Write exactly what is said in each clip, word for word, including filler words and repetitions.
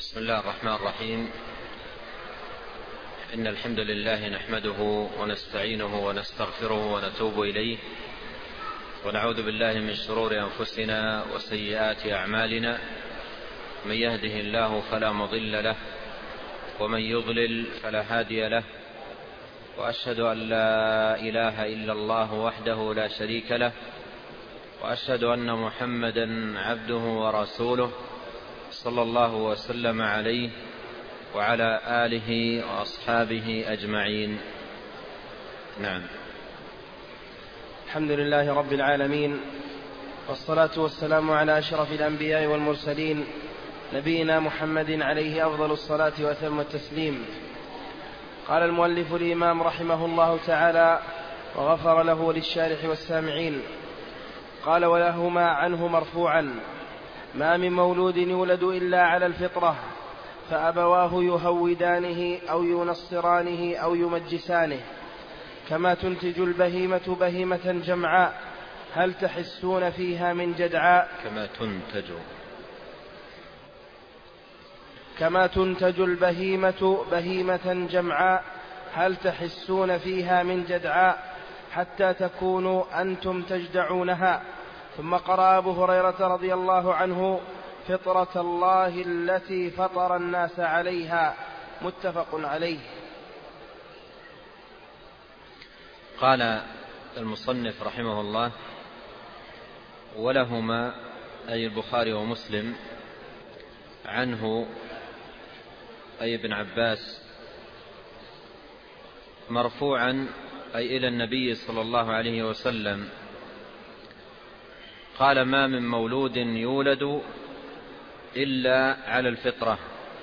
بسم الله الرحمن الرحيم. إن الحمد لله نحمده ونستعينه ونستغفره ونتوب إليه، ونعوذ بالله من شرور أنفسنا وسيئات أعمالنا. من يهده الله فلا مضل له، ومن يضلل فلا هادي له، وأشهد أن لا إله إلا الله وحده لا شريك له، وأشهد أن محمدا عبده ورسوله صلى الله وسلم عليه وعلى آله وأصحابه أجمعين. نعم. الحمد لله رب العالمين، والصلاة والسلام على أشرف الأنبياء والمرسلين، نبينا محمد عليه أفضل الصلاة وأتم التسليم. قال المؤلف الإمام رحمه الله تعالى وغفر له وللشارح والسامعين. قال: ولهما عنه مرفوعا: ما من مولود يولد إلا على الفطرة، فأبواه يهودانه أو ينصرانه أو يمجسانه، كما تنتج البهيمة بهيمة جمعاء، هل تحسون فيها من جدعاء؟ كما تنتج كما تنتج البهيمة بهيمة جمعاء، هل تحسون فيها من جدعاء؟ حتى تكونوا أنتم تجدعونها. ثم قرأ أبو هريرة رضي الله عنه: فطرة الله التي فطر الناس عليها، متفق عليه. قال المصنف رحمه الله: ولهما أي البخاري ومسلم عنه أي ابن عباس مرفوعا أي إلى النبي صلى الله عليه وسلم قال: ما من مولود يولد إلا على الفطرة.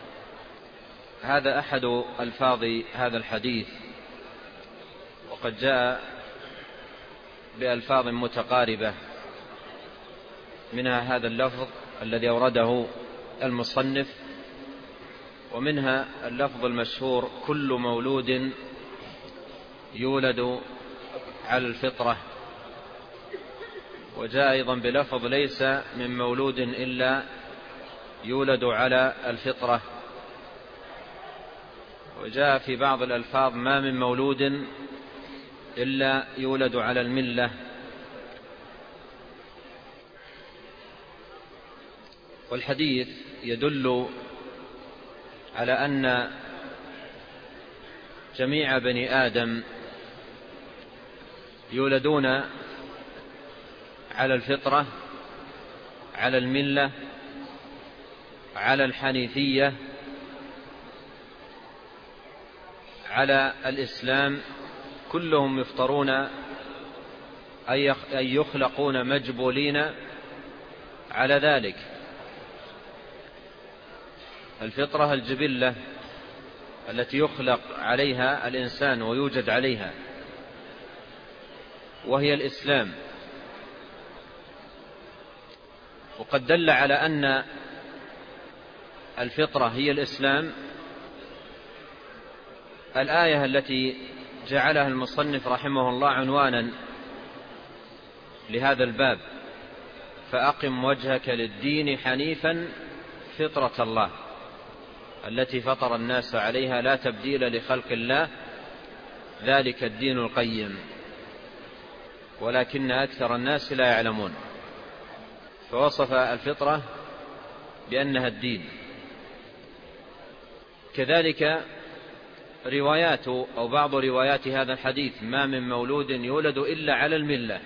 هذا أحد ألفاظ هذا الحديث، وقد جاء بألفاظ متقاربة، منها هذا اللفظ الذي أورده المصنف، ومنها اللفظ المشهور: كل مولود يولد على الفطرة. وجاء أيضا بلفظ: ليس من مولود إلا يولد على الفطرة. وجاء في بعض الألفاظ: ما من مولود إلا يولد على الملة. والحديث يدل على أن جميع بني آدم يولدون على الفطرة، على الملة، على الحنيفية، على الإسلام. كلهم يفطرون أي يخلقون مجبولين على ذلك. الفطرة الجبلة التي يخلق عليها الإنسان ويوجد عليها، وهي الإسلام. وقد دل على أن الفطرة هي الإسلام الآية التي جعلها المصنف رحمه الله عنوانا لهذا الباب: فأقم وجهك للدين حنيفا فطرة الله التي فطر الناس عليها لا تبديل لخلق الله ذلك الدين القيم ولكن أكثر الناس لا يعلمون. فوصف الفطرة بأنها الدين. كذلك روايات أو بعض روايات هذا الحديث: ما من مولود يولد إلا على الملة،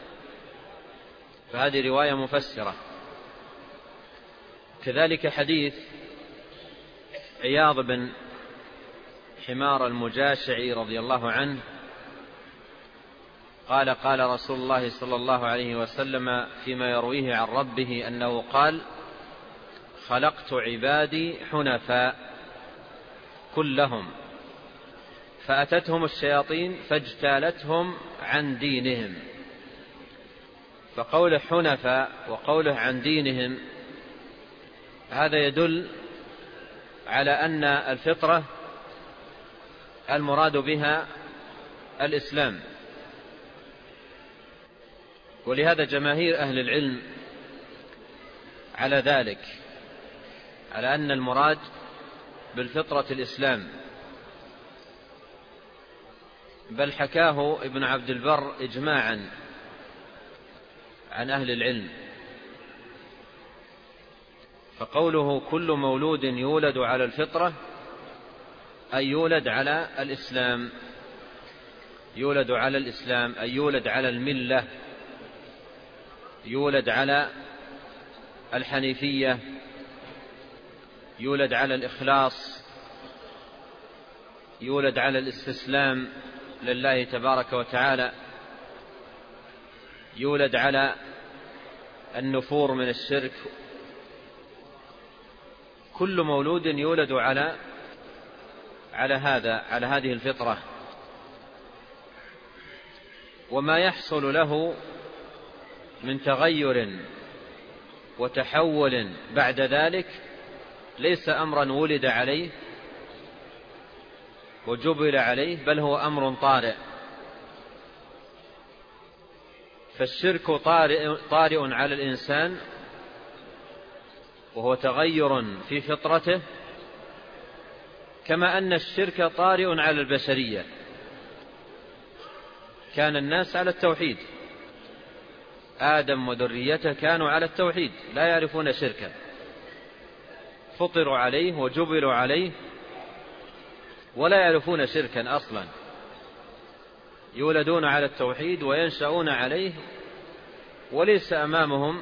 فهذه رواية مفسرة. كذلك حديث عياض بن حمار المجاشعي رضي الله عنه قال: قال رسول الله صلى الله عليه وسلم فيما يرويه عن ربه أنه قال: خلقت عبادي حنفاء كلهم، فأتتهم الشياطين فاجتالتهم عن دينهم. فقوله حنفاء وقوله عن دينهم هذا يدل على أن الفطرة المراد بها الإسلام. ولهذا جماهير أهل العلم على ذلك، على أن المراد بالفطرة الإسلام، بل حكاه ابن عبد البر إجماعا عن أهل العلم. فقوله كل مولود يولد على الفطرة أي يولد على الإسلام، يولد على الإسلام أي يولد على الملة، يولد على الحنيفية، يولد على الإخلاص، يولد على الاستسلام لله تبارك وتعالى، يولد على النفور من الشرك. كل مولود يولد على على هذا على هذه الفطرة، وما يحصل له من تغير وتحول بعد ذلك ليس أمرا ولد عليه وجبل عليه، بل هو أمر طارئ. فالشرك طارئ, طارئ على الإنسان، وهو تغير في فطرته، كما أن الشرك طارئ على البشرية. كان الناس على التوحيد، آدم وذريته كانوا على التوحيد لا يعرفون شركا، فطروا عليه وجبلوا عليه ولا يعرفون شركا أصلا، يولدون على التوحيد وينشأون عليه، وليس أمامهم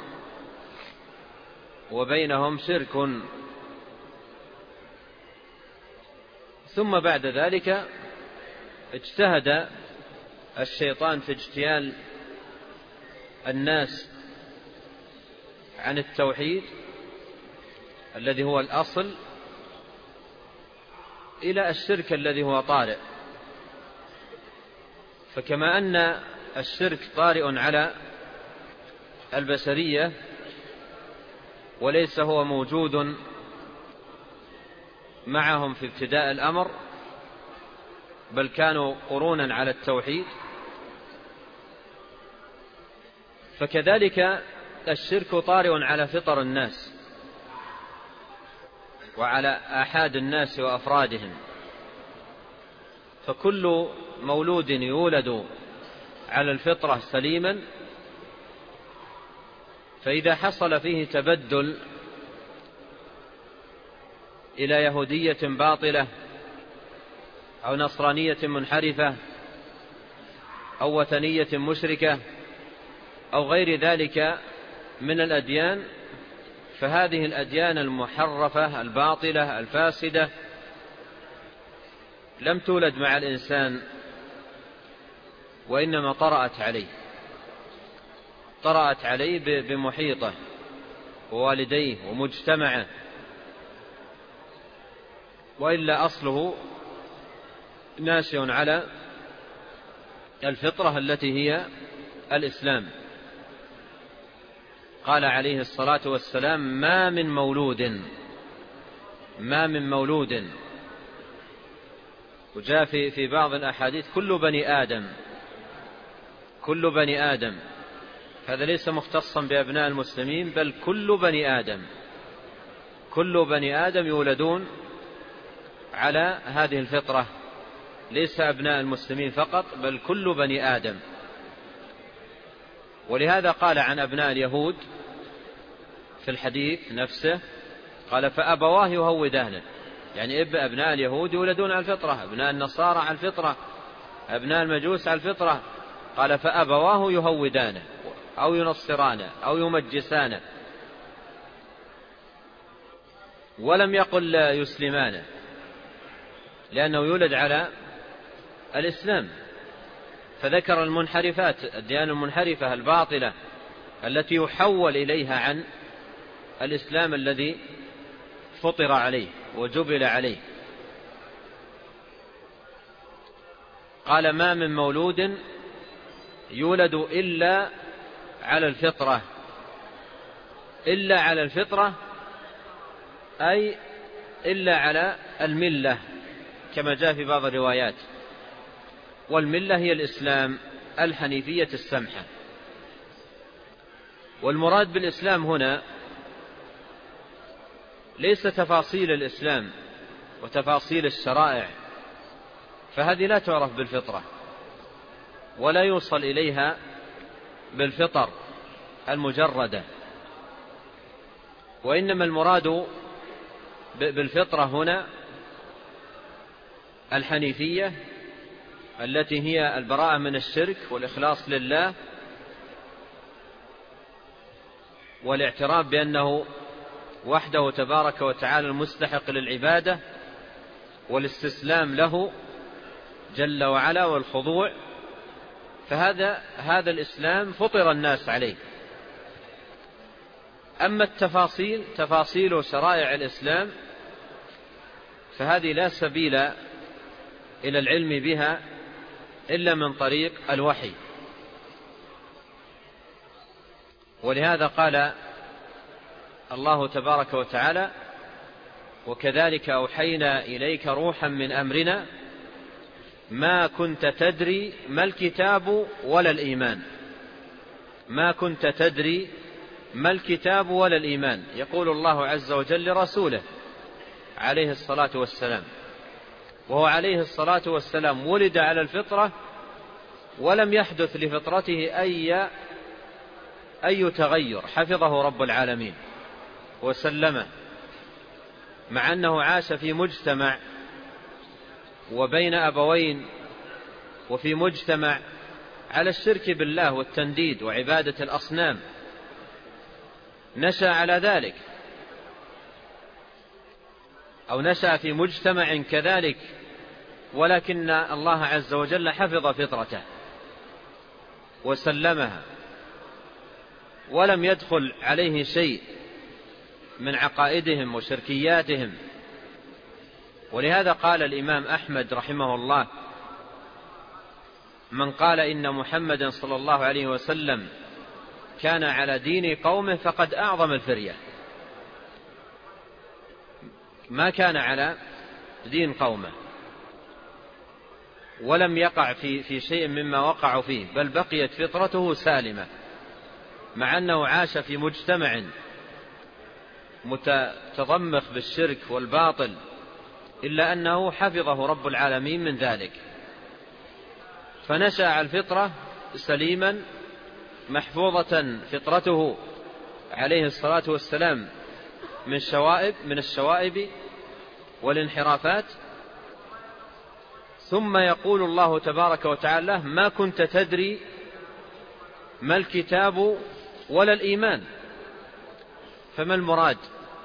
وبينهم شرك. ثم بعد ذلك اجتهد الشيطان في اجتيال الناس عن التوحيد الذي هو الأصل إلى الشرك الذي هو طارئ. فكما أن الشرك طارئ على البشرية وليس هو موجود معهم في ابتداء الأمر، بل كانوا قرونا على التوحيد، فكذلك الشرك طارئ على فطر الناس وعلى آحاد الناس وأفرادهم. فكل مولود يولد على الفطرة سليما، فإذا حصل فيه تبدل إلى يهودية باطلة أو نصرانية منحرفة أو وثنية مشركة أو غير ذلك من الأديان، فهذه الأديان المحرفة الباطلة الفاسدة لم تولد مع الإنسان، وإنما طرأت عليه طرأت عليه بمحيطه ووالديه ومجتمعه، وإلا أصله ناشئ على الفطرة التي هي الإسلام. قال عليه الصلاة والسلام: ما من مولود ما من مولود وجاء في في بعض الأحاديث كل بني آدم كل بني آدم هذا ليس مختصا بأبناء المسلمين، بل كل بني آدم كل بني آدم يولدون على هذه الفطرة، ليس أبناء المسلمين فقط بل كل بني آدم. ولهذا قال عن أبناء اليهود في الحديث نفسه، قال: فأبواه يهودانه، يعني أبناء اليهود يولدون على الفطرة، أبناء النصارى على الفطرة، أبناء المجوس على الفطرة. قال: فأبواه يهودانه أو ينصرانه أو يمجسانه، ولم يقل يسلمانه، لأنه يولد على الإسلام. فذكر المنحرفات، الديانة المنحرفة الباطلة التي يحول إليها عن الإسلام الذي فطر عليه وجبل عليه. قال: ما من مولود يولد إلا على الفطرة. إلا على الفطرة أي إلا على الملة، كما جاء في بعض الروايات، والملة هي الإسلام الحنيفية السمحة. والمراد بالإسلام هنا ليس تفاصيل الإسلام وتفاصيل الشرائع، فهذه لا تعرف بالفطرة ولا يوصل إليها بالفطر المجردة، وإنما المراد بالفطرة هنا الحنيفية التي هي البراءة من الشرك والإخلاص لله والاعتراف بأنه وحده تبارك وتعالى المستحق للعبادة والاستسلام له جل وعلا والخضوع. فهذا هذا الإسلام فطر الناس عليه. أما التفاصيل تفاصيل شرائع الإسلام فهذه لا سبيل إلى العلم بها إلا من طريق الوحي. ولهذا قال الله تبارك وتعالى: وكذلك أوحينا إليك روحا من أمرنا ما كنت تدري ما الكتاب ولا الإيمان. ما كنت تدري ما الكتاب ولا الإيمان، يقول الله عز وجل لرسوله عليه الصلاة والسلام، وهو عليه الصلاة والسلام ولد على الفطرة ولم يحدث لفطرته أي أي تغير، حفظه رب العالمين وسلمه، مع أنه عاش في مجتمع وبين أبوين وفي مجتمع على الشرك بالله والتنديد وعبادة الأصنام، نشأ على ذلك، أو نشأ في مجتمع كذلك، ولكن الله عز وجل حفظ فطرته وسلمها ولم يدخل عليه شيء من عقائدهم وشركياتهم. ولهذا قال الإمام أحمد رحمه الله: من قال إن محمدا صلى الله عليه وسلم كان على دين قومه فقد أعظم الفرية. ما كان على دين قومه ولم يقع في في شيء مما وقعوا فيه، بل بقيت فطرته سالمة، مع أنه عاش في مجتمع متضمخ بالشرك والباطل، إلا أنه حفظه رب العالمين من ذلك، فنشأ على الفطرة سليما محفوظة فطرته عليه الصلاة والسلام من شوائب من الشوائب والانحرافات. ثم يقول الله تبارك وتعالى: ما كنت تدري ما الكتاب ولا الإيمان. فما المراد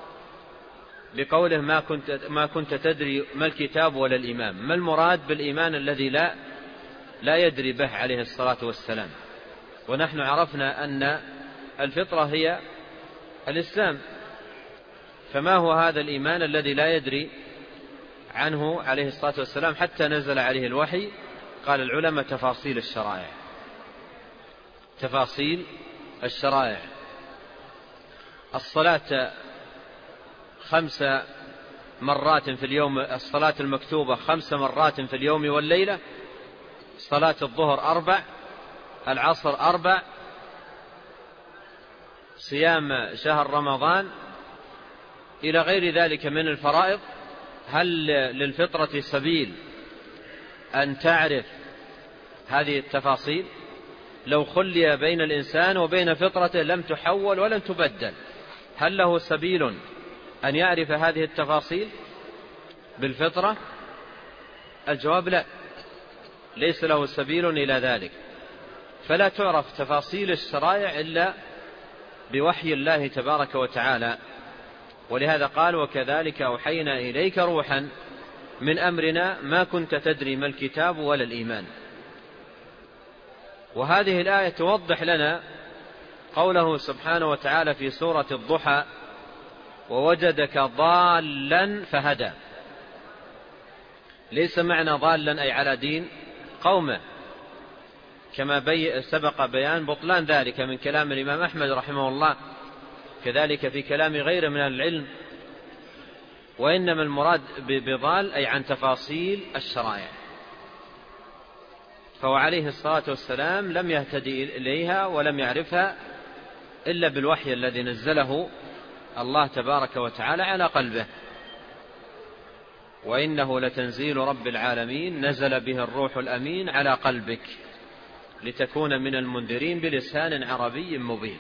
بقوله ما كنت ما كنت تدري ما الكتاب ولا الإيمان؟ ما المراد بالإيمان الذي لا لا يدري به عليه الصلاة والسلام؟ ونحن عرفنا أن الفطرة هي الإسلام، فما هو هذا الإيمان الذي لا يدري عنه عليه الصلاة والسلام حتى نزل عليه الوحي؟ قال العلماء: تفاصيل الشرائع. تفاصيل الشرائع. الصلاة خمس مرات في اليوم، الصلاة المكتوبة خمس مرات في اليوم والليلة، صلاة الظهر أربع، العصر أربع، صيام شهر رمضان، إلى غير ذلك من الفرائض. هل للفطرة سبيل أن تعرف هذه التفاصيل؟ لو خلي بين الإنسان وبين فطرته لم تحول ولم تبدل. هل له سبيل أن يعرف هذه التفاصيل بالفطرة؟ الجواب لا، ليس له سبيل إلى ذلك. فلا تعرف تفاصيل الشرائع إلا بوحي الله تبارك وتعالى. ولهذا قال: وكذلك أوحينا إليك روحا من أمرنا ما كنت تدري ما الكتاب ولا الإيمان. وهذه الآية توضح لنا قوله سبحانه وتعالى في سورة الضحى: ووجدك ضالا فهدى. ليس معنى ضالا أي على دين قومه، كما بي سبق بيان بطلان ذلك من كلام الإمام أحمد رحمه الله، كذلك في كلام غيره من العلم. وإنما المراد بضال أي عن تفاصيل الشرائع، فهو عليه الصلاة والسلام لم يهتدي إليها ولم يعرفها إلا بالوحي الذي نزله الله تبارك وتعالى على قلبه. وإنه لتنزيل رب العالمين نزل به الروح الأمين على قلبك لتكون من المنذرين بلسان عربي مبين.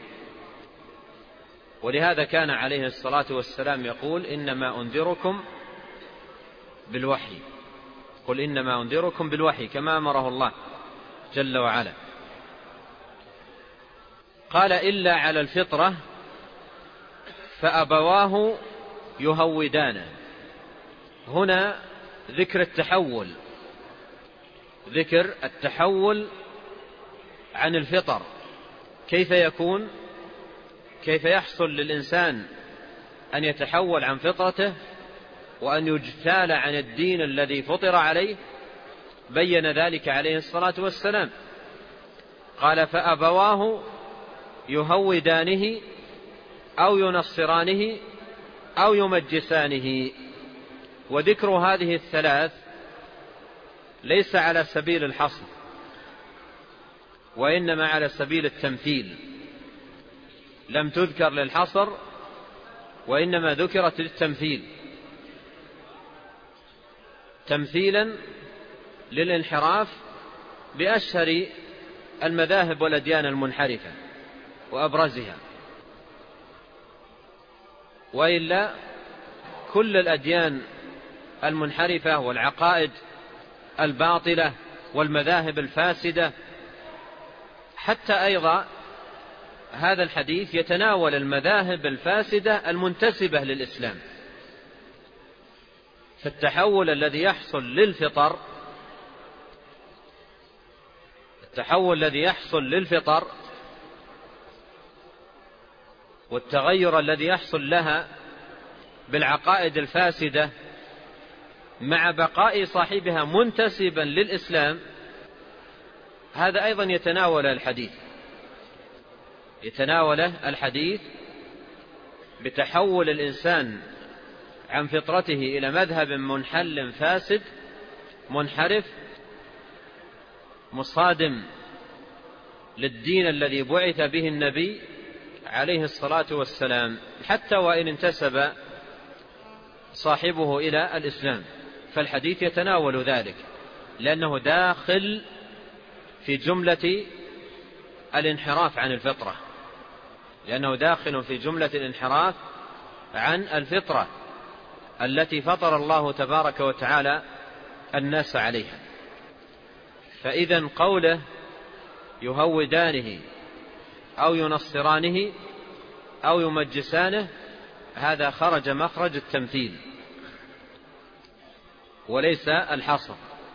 ولهذا كان عليه الصلاة والسلام يقول إنما أنذركم بالوحي، قل إنما أنذركم بالوحي، كما أمره الله جل وعلا. قال إلا على الفطرة فأبواه يهودانه. هنا ذكر التحول، ذكر التحول عن الفطر، كيف يكون، كيف يحصل للإنسان أن يتحول عن فطرته وأن يجتال عن الدين الذي فطر عليه. بين ذلك عليه الصلاة والسلام، قال فأبواه يهودانه أو ينصرانه أو يمجسانه. وذكر هذه الثلاث ليس على سبيل الحصر، وإنما على سبيل التمثيل، لم تذكر للحصر وإنما ذكرت للتمثيل، تمثيلا للانحراف بأشهر المذاهب والأديان المنحرفة وأبرزها. وإلا كل الأديان المنحرفة والعقائد الباطلة والمذاهب الفاسدة، حتى أيضا هذا الحديث يتناول المذاهب الفاسدة المنتسبة للإسلام. فالتحول الذي يحصل للفطر التحول الذي يحصل للفطر والتغير الذي يحصل لها بالعقائد الفاسدة مع بقاء صاحبها منتسبا للإسلام، هذا أيضا يتناول الحديث يتناوله الحديث بتحول الإنسان عن فطرته إلى مذهب منحل فاسد منحرف مصادم للدين الذي بعث به النبي عليه الصلاة والسلام، حتى وإن انتسب صاحبه إلى الإسلام. فالحديث يتناول ذلك لأنه داخل في جملة الانحراف عن الفطرة لأنه داخل في جملة الانحراف عن الفطرة التي فطر الله تبارك وتعالى الناس عليها. فإذا قوله يهودانه أو ينصرانه أو يمجسانه هذا خرج مخرج التمثيل وليس الحصر،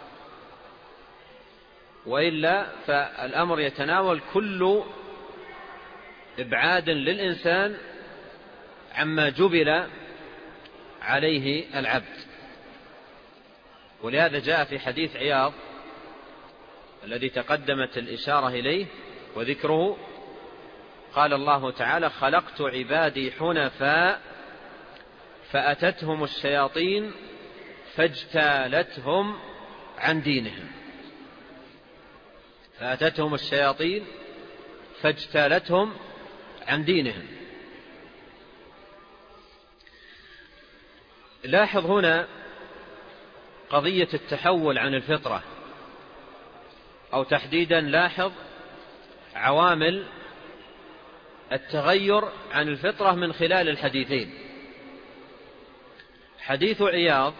وإلا فالأمر يتناول كل إبعاد للإنسان عما جبل عليه العبد. ولهذا جاء في حديث عياض الذي تقدمت الإشارة إليه وذكره، قال الله تعالى خلقت عبادي حنفاء فأتتهم الشياطين فاجتالتهم عن دينهم فأتتهم الشياطين فاجتالتهم عن دينهم. لاحظ هنا قضية التحول عن الفطرة، أو تحديدا لاحظ عوامل التغير عن الفطرة من خلال الحديثين. حديث عياض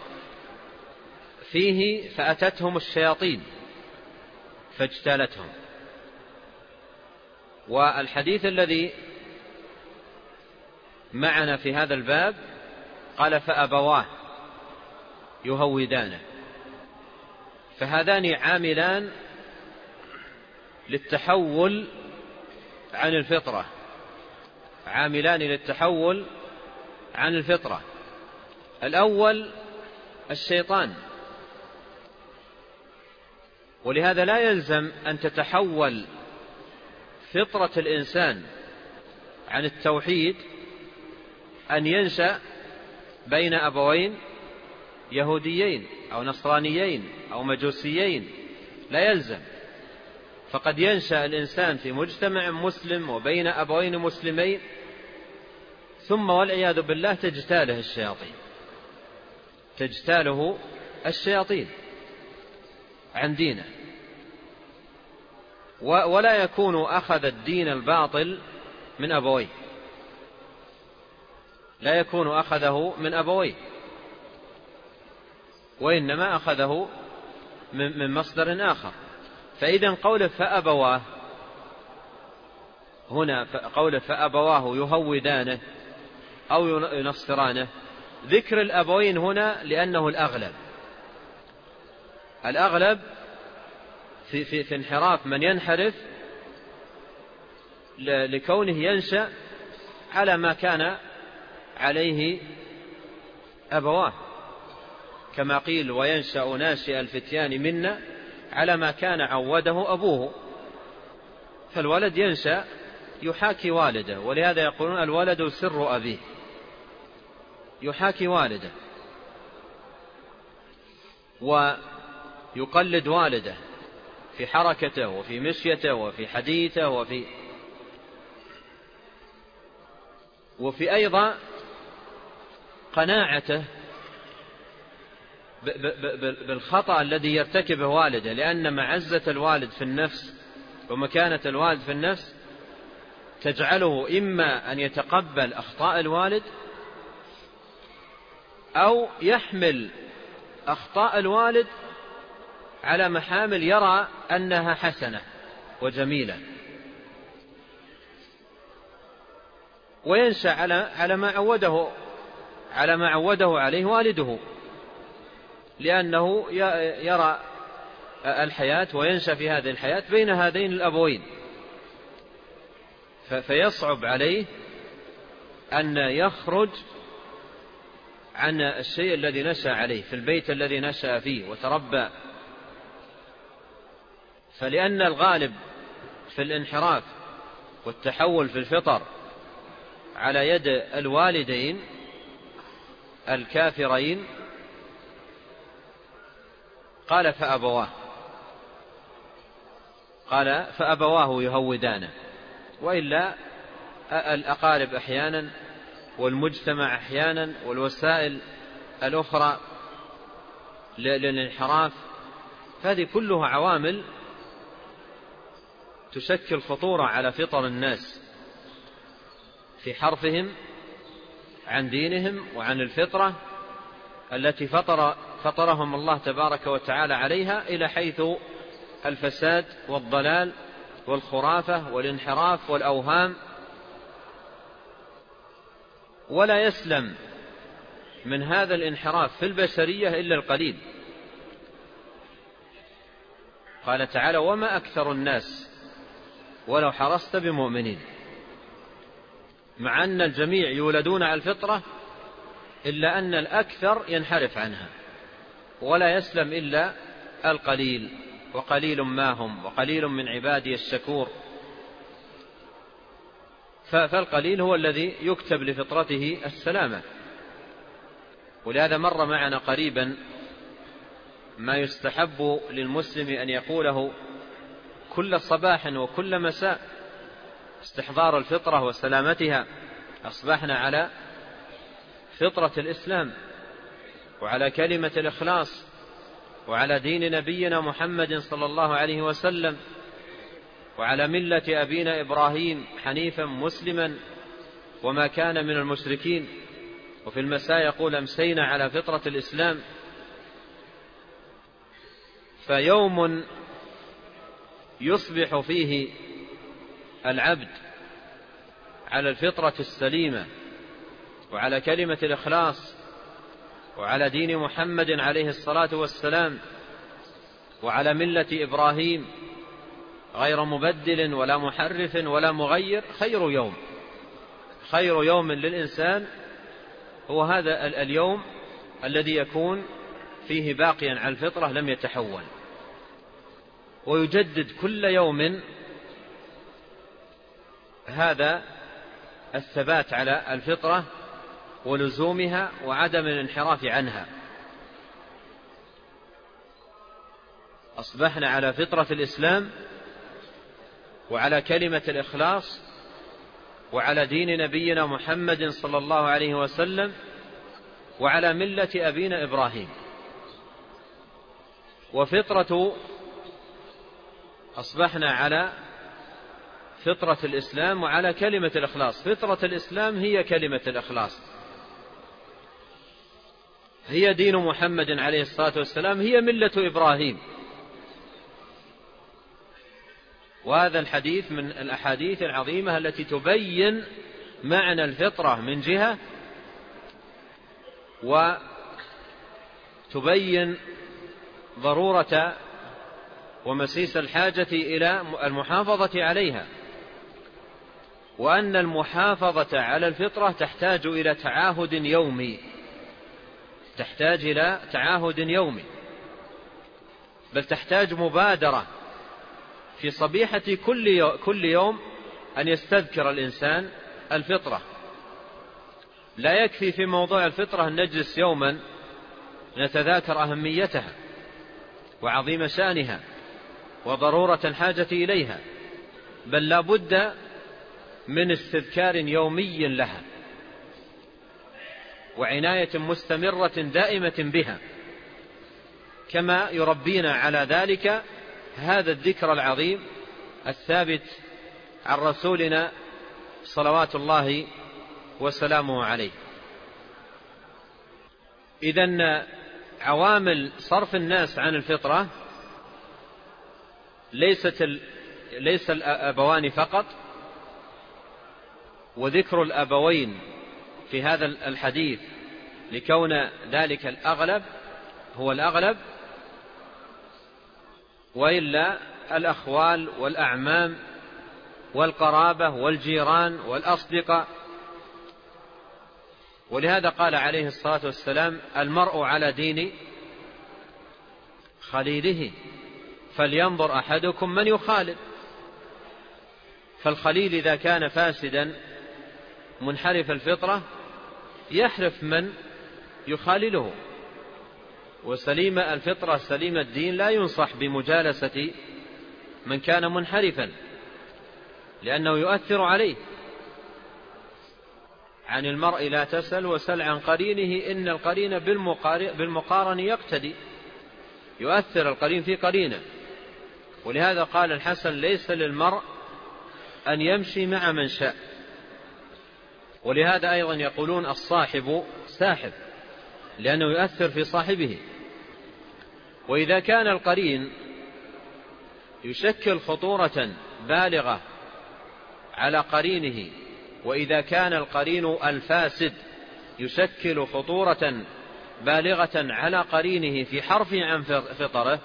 فيه فأتتهم الشياطين فاجتالتهم، والحديث الذي معنا في هذا الباب قال فأبواه يهودانه. فهذان عاملان للتحول عن الفطرة عاملان للتحول عن الفطرة. الأول الشيطان، ولهذا لا يلزم أن تتحول فطرة الإنسان عن التوحيد أن ينشأ بين أبوين يهوديين أو نصرانيين أو مجوسيين، لا يلزم. فقد ينشأ الإنسان في مجتمع مسلم وبين أبوين مسلمين ثم والعياذ بالله تجتاله الشياطين تجتاله الشياطين عن دينه، ولا يكون أخذ الدين الباطل من أبويه، لا يكون أخذه من أبويه، وإنما أخذه من مصدر آخر. فإذا قوله فأبواه هنا، قوله فأبواه يهودانه أو ينصرانه، ذكر الأبوين هنا لأنه الأغلب الأغلب في, في, في انحراف من ينحرف لكونه ينشأ على ما كان عليه أبواه، كما قيل وينشأ ناشئ الفتيان منا على ما كان عوده أبوه. فالولد ينشأ يحاكي والده، ولهذا يقولون الولد سر أبيه، يحاكي والده ويقلد والده في حركته وفي مشيته وفي حديثه وفي وفي أيضا قناعته بالخطأ الذي يرتكبه والده، لأن معزة الوالد في النفس ومكانة الوالد في النفس تجعله إما أن يتقبل أخطاء الوالد أو يحمل أخطاء الوالد على محامل يرى أنها حسنة وجميلة، وينشأ على على ما عوده على ما عوده عليه والده، لأنه يرى الحياة وينشأ في هذه الحياة بين هذين الأبوين، فيصعب عليه أن يخرج عن الشيء الذي نشأ عليه في البيت الذي نشأ فيه وتربى. فلأن الغالب في الانحراف والتحول في الفطر على يد الوالدين الكافرين، قال فأبواه قال فأبواه يهودانه، وإلا الأقارب أحيانا والمجتمع أحيانا والوسائل الأخرى للانحراف، هذه كلها عوامل تشكل خطورة على فطر الناس في حرفهم عن دينهم وعن الفطرة التي فطر فطرهم الله تبارك وتعالى عليها، إلى حيث الفساد والضلال والخرافة والانحراف والأوهام. ولا يسلم من هذا الانحراف في البشرية إلا القليل. قال تعالى وما أكثر الناس ولو حرصت بمؤمنين، مع أن الجميع يولدون على الفطرة إلا أن الأكثر ينحرف عنها، ولا يسلم إلا القليل، وقليل ما هم، وقليل من عبادي الشكور. فالقليل هو الذي يكتب لفطرته السلامة. ولهذا مر معنا قريبا ما يستحب للمسلم أن يقوله كل صباح وكل مساء، استحضار الفطرة وسلامتها. أصبحنا على فطرة الإسلام وعلى كلمة الإخلاص وعلى دين نبينا محمد صلى الله عليه وسلم وعلى ملة أبينا إبراهيم حنيفا مسلما وما كان من المشركين. وفي المساء يقول أمسينا على فطرة الإسلام. فيوم يصبح فيه العبد على الفطرة السليمة وعلى كلمة الإخلاص وعلى دين محمد عليه الصلاة والسلام وعلى ملة إبراهيم غير مبدل ولا محرف ولا مغير، خير يوم خير يوم للإنسان هو هذا اليوم الذي يكون فيه باقيا على الفطرة لم يتحول، ويجدد كل يوم هذا الثبات على الفطرة ولزومها وعدم الانحراف عنها. أصبحنا على فطرة الإسلام وعلى كلمة الإخلاص وعلى دين نبينا محمد صلى الله عليه وسلم وعلى ملة أبينا إبراهيم. وفطرة أصبحنا على فطرة الإسلام وعلى كلمة الإخلاص. فطرة الإسلام هي كلمة الإخلاص، هي دين محمد عليه الصلاة والسلام، هي ملة إبراهيم. وهذا الحديث من الأحاديث العظيمة التي تبين معنى الفطرة من جهة، وتبين ضرورة ومسيس الحاجة إلى المحافظة عليها، وأن المحافظة على الفطرة تحتاج إلى تعاهد يومي، تحتاج إلى تعاهد يومي، بل تحتاج مبادرة في صبيحة كل يوم أن يستذكر الإنسان الفطرة. لا يكفي في موضوع الفطرة أن نجلس يوما نتذاكر أهميتها وعظيم شأنها وضرورة الحاجة إليها، بل لا بد من استذكار يومي لها وعناية مستمرة دائمة بها، كما يربينا على ذلك هذا الذكر العظيم الثابت عن رسولنا صلوات الله وسلامه عليه. إذن عوامل صرف الناس عن الفطرة ليست ال... ليس الأبوان فقط، وذكر الأبوين في هذا الحديث لكون ذلك الأغلب هو الأغلب، وإلا الأخوال والأعمام والقرابة والجيران والأصدقاء. ولهذا قال عليه الصلاة والسلام: المرء على دين خليله فلينظر أحدكم من يخالل. فالخليل إذا كان فاسدا منحرف الفطرة يحرف من يخالله، وسليم الفطرة سليم الدين لا ينصح بمجالسة من كان منحرفا، لأنه يؤثر عليه. عن المرء لا تسل وسل عن قرينه إن القرين بالمقارن يقتدي، يؤثر القرين في قرينه. ولهذا قال الحسن: ليس للمرء أن يمشي مع من شاء. ولهذا أيضا يقولون الصاحب ساحب، لأنه يؤثر في صاحبه. وإذا كان القرين يشكل خطورة بالغة على قرينه، وإذا كان القرين الفاسد يشكل خطورة بالغة على قرينه في حرفه عن فطره،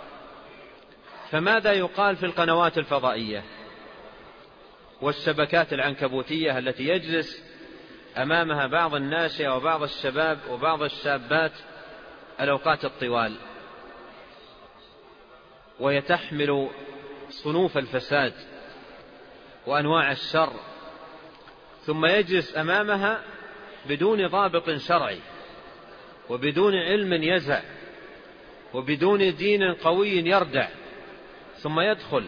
فماذا يقال في القنوات الفضائية والشبكات العنكبوتية التي يجلس أمامها بعض الناشئة وبعض الشباب وبعض الشابات الأوقات الطوال، وهي تحمل صنوف الفساد وأنواع الشر، ثم يجلس أمامها بدون ضابط شرعي وبدون علم يزع وبدون دين قوي يردع، ثم يدخل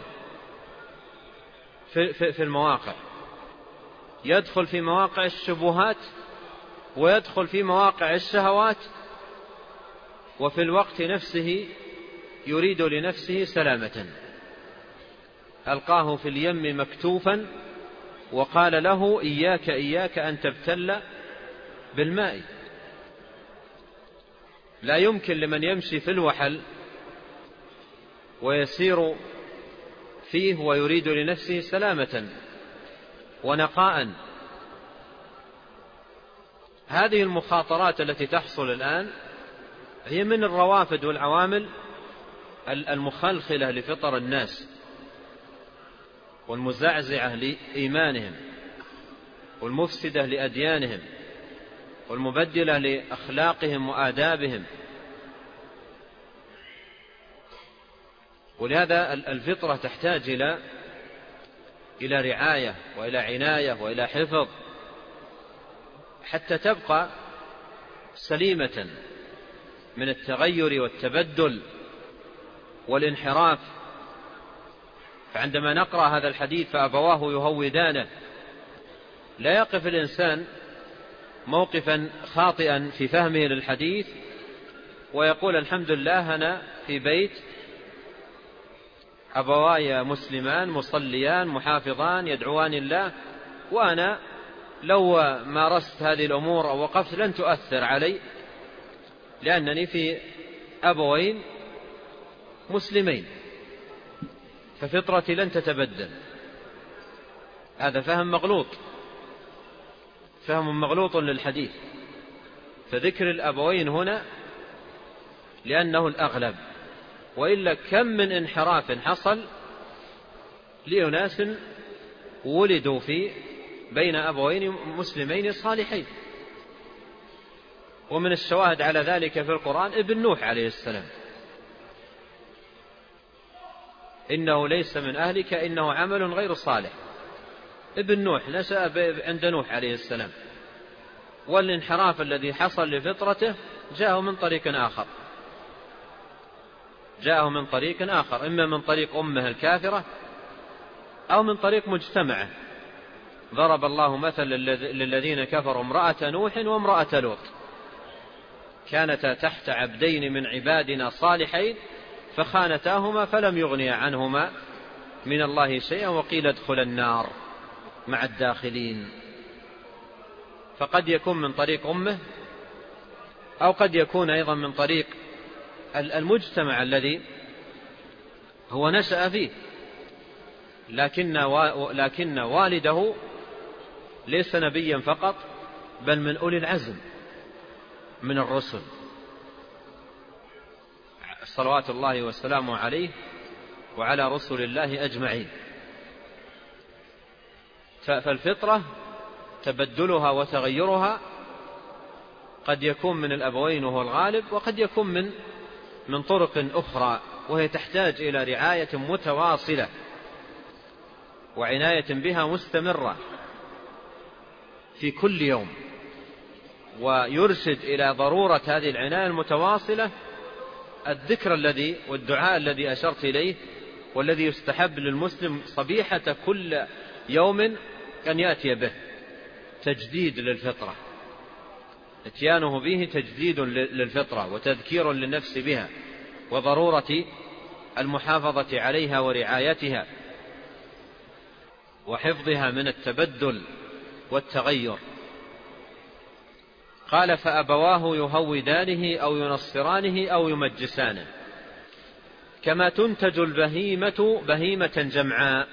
في, في, في المواقع، يدخل في مواقع الشبهات ويدخل في مواقع الشهوات، وفي الوقت نفسه يريد لنفسه سلامة. ألقاه في اليم مكتوفا وقال له: إياك إياك أن تبتل بالماء. لا يمكن لمن يمشي في الوحل ويسير فيه ويريد لنفسه سلامة ونقاء. هذه المخاطرات التي تحصل الآن هي من الروافد والعوامل المخلخلة لفطر الناس والمزعزعة لإيمانهم والمفسدة لأديانهم والمبدلة لأخلاقهم وآدابهم. ولهذا الفطرة تحتاج إلى إلى رعاية وإلى عناية وإلى حفظ حتى تبقى سليمة من التغير والتبدل والانحراف. فعندما نقرأ هذا الحديث: فأبواه يهودانه لا يقف الإنسان موقفا خاطئا في فهمه للحديث ويقول الحمد لله أنا في بيت أبواي مسلمان مصليان محافظان يدعوان الله، وأنا لو مارست هذه الأمور أو وقفت لن تؤثر علي لأنني في أبوين مسلمين ففطرتي لن تتبدل. هذا فهم مغلوط، فهم مغلوط للحديث. فذكر الأبوين هنا لأنه الأغلب، وإلا كم من انحراف حصل لأناس ولدوا في بين أبوين مسلمين صالحين. ومن الشواهد على ذلك في القرآن ابن نوح عليه السلام، إنه ليس من أهلك إنه عمل غير صالح. ابن نوح نشأ عند نوح عليه السلام، والانحراف الذي حصل لفطرته جاءه من طريق آخر، جاءه من طريق آخر، إما من طريق أمه الكافرة أو من طريق مجتمعه. ضرب الله مثل للذين كفروا امرأة نوح وامرأة لوط كانتا تحت عبدين من عبادنا صالحين فخانتاهما فلم يغنيا عنهما من الله شيئا وقيل ادخلا النار مع الداخلين. فقد يكون من طريق أمه أو قد يكون أيضا من طريق المجتمع الذي هو نشأ فيه، لكن لكن والده ليس نبيا فقط بل من أولي العزم من الرسل صلوات الله وسلامه عليه وعلى رسل الله أجمعين. فالفطرة تبدلها وتغيرها قد يكون من الأبوين وهو الغالب، وقد يكون من من طرق أخرى، وهي تحتاج إلى رعاية متواصلة وعناية بها مستمرة في كل يوم. ويرشد إلى ضرورة هذه العناية المتواصلة الذكر الذي والدعاء الذي أشرت إليه، والذي يستحب للمسلم صبيحة كل يوم أن يأتي به، تجديد للفطرة، اتيانه به تجديد للفطرة وتذكير للنفس بها وضرورة المحافظة عليها ورعايتها وحفظها من التبدل والتغير. قال فأبواه يهودانه أو ينصرانه أو يمجسانه كما تنتج البهيمة بهيمة جمعاء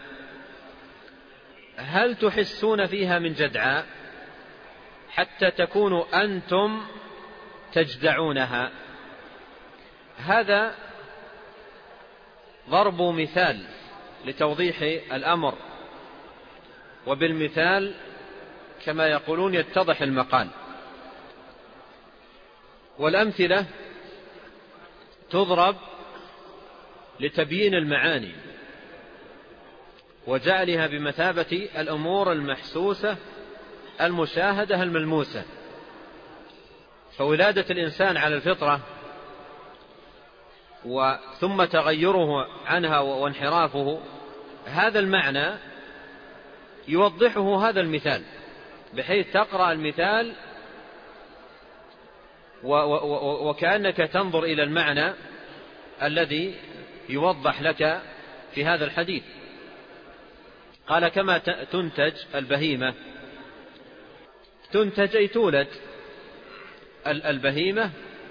هل تحسون فيها من جدعاء حتى تكونوا أنتم تجدعونها. هذا ضرب مثال لتوضيح الأمر، وبالمثال كما يقولون يتضح المقال. والأمثلة تضرب لتبيين المعاني وجعلها بمثابة الأمور المحسوسة المشاهدة الملموسة. فولادة الإنسان على الفطرة وثم تغيره عنها وانحرافه، هذا المعنى يوضحه هذا المثال، بحيث تقرأ المثال وكأنك تنظر إلى المعنى الذي يوضح لك في هذا الحديث. قال كما تنتج البهيمة، تنتج أي تولد البهيمة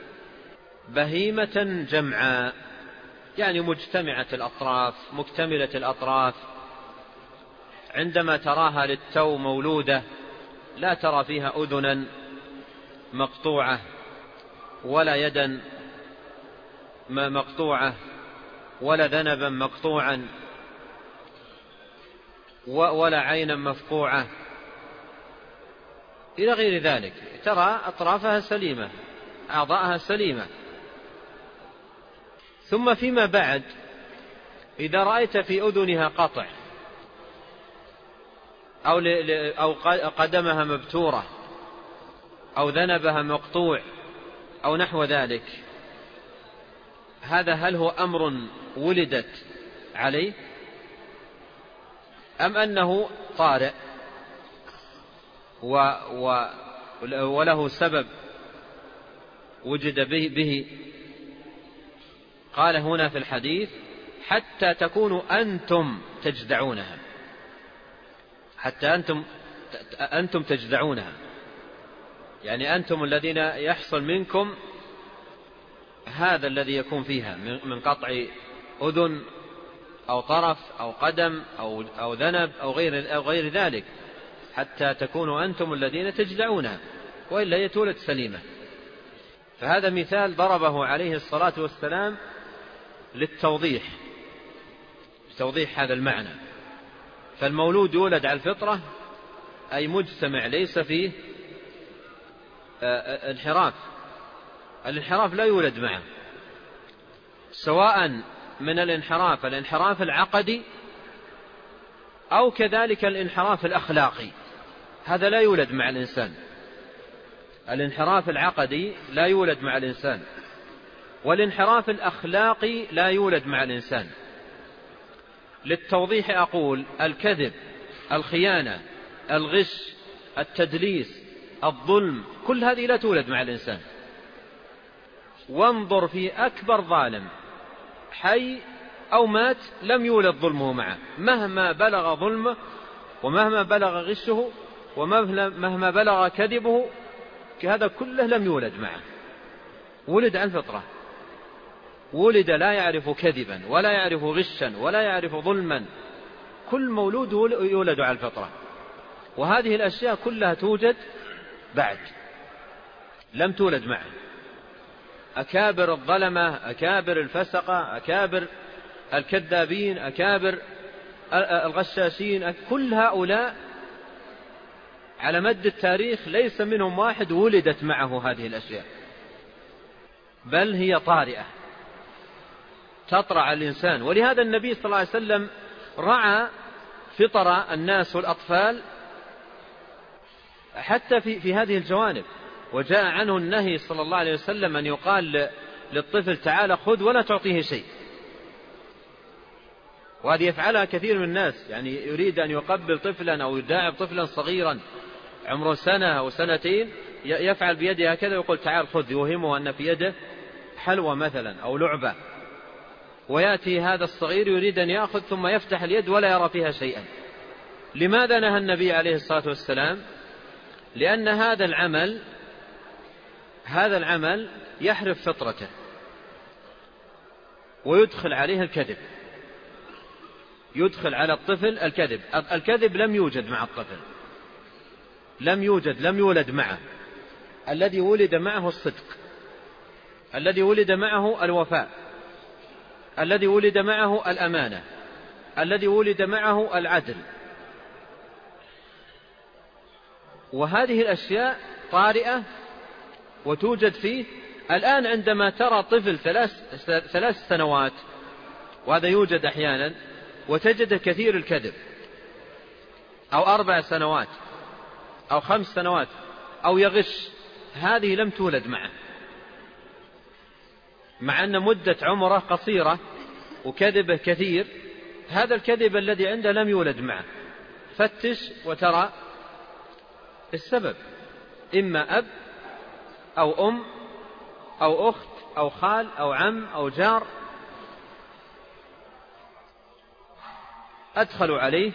بهيمة جمعاء، يعني مجتمعة الأطراف مكتملة الأطراف. عندما تراها للتو مولودة لا ترى فيها أذنا مقطوعة ولا يدا مقطوعة ولا ذنبا مقطوعا ولا عينا مفقوعة إلى غير ذلك. ترى أطرافها سليمة، أعضاءها سليمة. ثم فيما بعد إذا رأيت في أذنها قطع أو, أو قدمها مبتورة أو ذنبها مقطوع أو نحو ذلك، هذا هل هو أمر ولدت عليه أم أنه طارئ؟ و و وله سبب وجد به, به قال هنا في الحديث حتى تكونوا أنتم تجدعونها، حتى أنتم أنتم تجدعونها، يعني أنتم الذين يحصل منكم هذا الذي يكون فيها من قطع أذن أو طرف أو قدم أو أو ذنب أو غير أو غير ذلك، حتى تكونوا أنتم الذين تجدعونها، وإلا هي تولد سليمة. فهذا مثال ضربه عليه الصلاة والسلام للتوضيح، توضيح هذا المعنى. فالمولود يولد على الفطرة أي مجتمع ليس فيه انحراف، الانحراف لا يولد معه، سواء من الانحراف الانحراف العقدي أو كذلك الانحراف الأخلاقي، هذا لا يولد مع الإنسان. الانحراف العقدي لا يولد مع الإنسان، والانحراف الأخلاقي لا يولد مع الإنسان. للتوضيح أقول الكذب، الخيانة، الغش، التدليس، الظلم، كل هذه لا تولد مع الإنسان. وانظر في أكبر ظالم حي أو مات لم يولد ظلمه معه، مهما بلغ ظلمه ومهما بلغ غشه ومهما بلغ كذبه، هذا كله لم يولد معه، ولد عن الفطرة، ولد لا يعرف كذبا ولا يعرف غشا ولا يعرف ظلما، كل مولود يولد على الفطرة. وهذه الأشياء كلها توجد بعد، لم تولد معه. أكابر الظلمة، أكابر الفسقة، أكابر الكذابين، أكابر الغشاشين، كل هؤلاء على مد التاريخ ليس منهم واحد ولدت معه هذه الأشياء، بل هي طارئة تطرع على الإنسان. ولهذا النبي صلى الله عليه وسلم رعى فطر الناس والأطفال حتى في, في هذه الجوانب، وجاء عنه النهي صلى الله عليه وسلم أن يقال للطفل تعال خذ ولا تعطيه شيء. وهذه يفعلها كثير من الناس، يعني يريد أن يقبل طفلا أو يداعب طفلا صغيرا عمره سنة أو سنتين، يفعل بيده هكذا ويقول تعال خذ، يوهمه أن في يده حلوى مثلا أو لعبة، ويأتي هذا الصغير يريد أن يأخذ ثم يفتح اليد ولا يرى فيها شيئا. لماذا نهى النبي عليه الصلاة والسلام؟ لأن هذا العمل هذا العمل يحرف فطرته ويدخل عليه الكذب، يدخل على الطفل الكذب. الكذب لم يوجد مع الطفل، لم يوجد، لم يولد معه. الذي ولد معه الصدق، الذي ولد معه الوفاء، الذي ولد معه الأمانة، الذي ولد معه العدل. وهذه الأشياء طارئة وتوجد فيه. الآن عندما ترى طفل ثلاث, ثلاث سنوات، وهذا يوجد أحيانا، وتجد كثير الكذب، أو أربع سنوات أو خمس سنوات أو يغش، هذه لم تولد معه، مع أن مدة عمره قصيرة وكذبه كثير. هذا الكذب الذي عنده لم يولد معه. فتش وترى السبب، إما أب أو أم أو أخت أو خال أو عم أو جار أدخلوا عليه.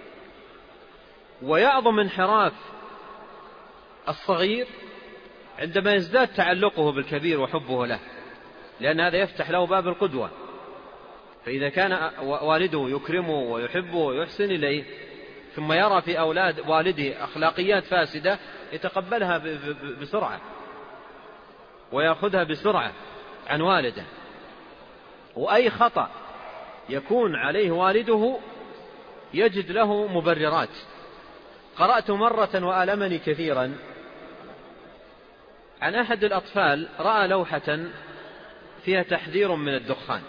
ويعظم انحراف الصغير عندما يزداد تعلقه بالكبير وحبه له، لأن هذا يفتح له باب القدوة. فإذا كان والده يكرمه ويحبه ويحسن إليه، ثم يرى في أولاد والده أخلاقيات فاسدة، يتقبلها بسرعة ويأخذها بسرعة عن والده. وأي خطأ يكون عليه والده يجد له مبررات. قرأت مرة وآلمني كثيرا عن أحد الأطفال رأى لوحة فيها تحذير من الدخان.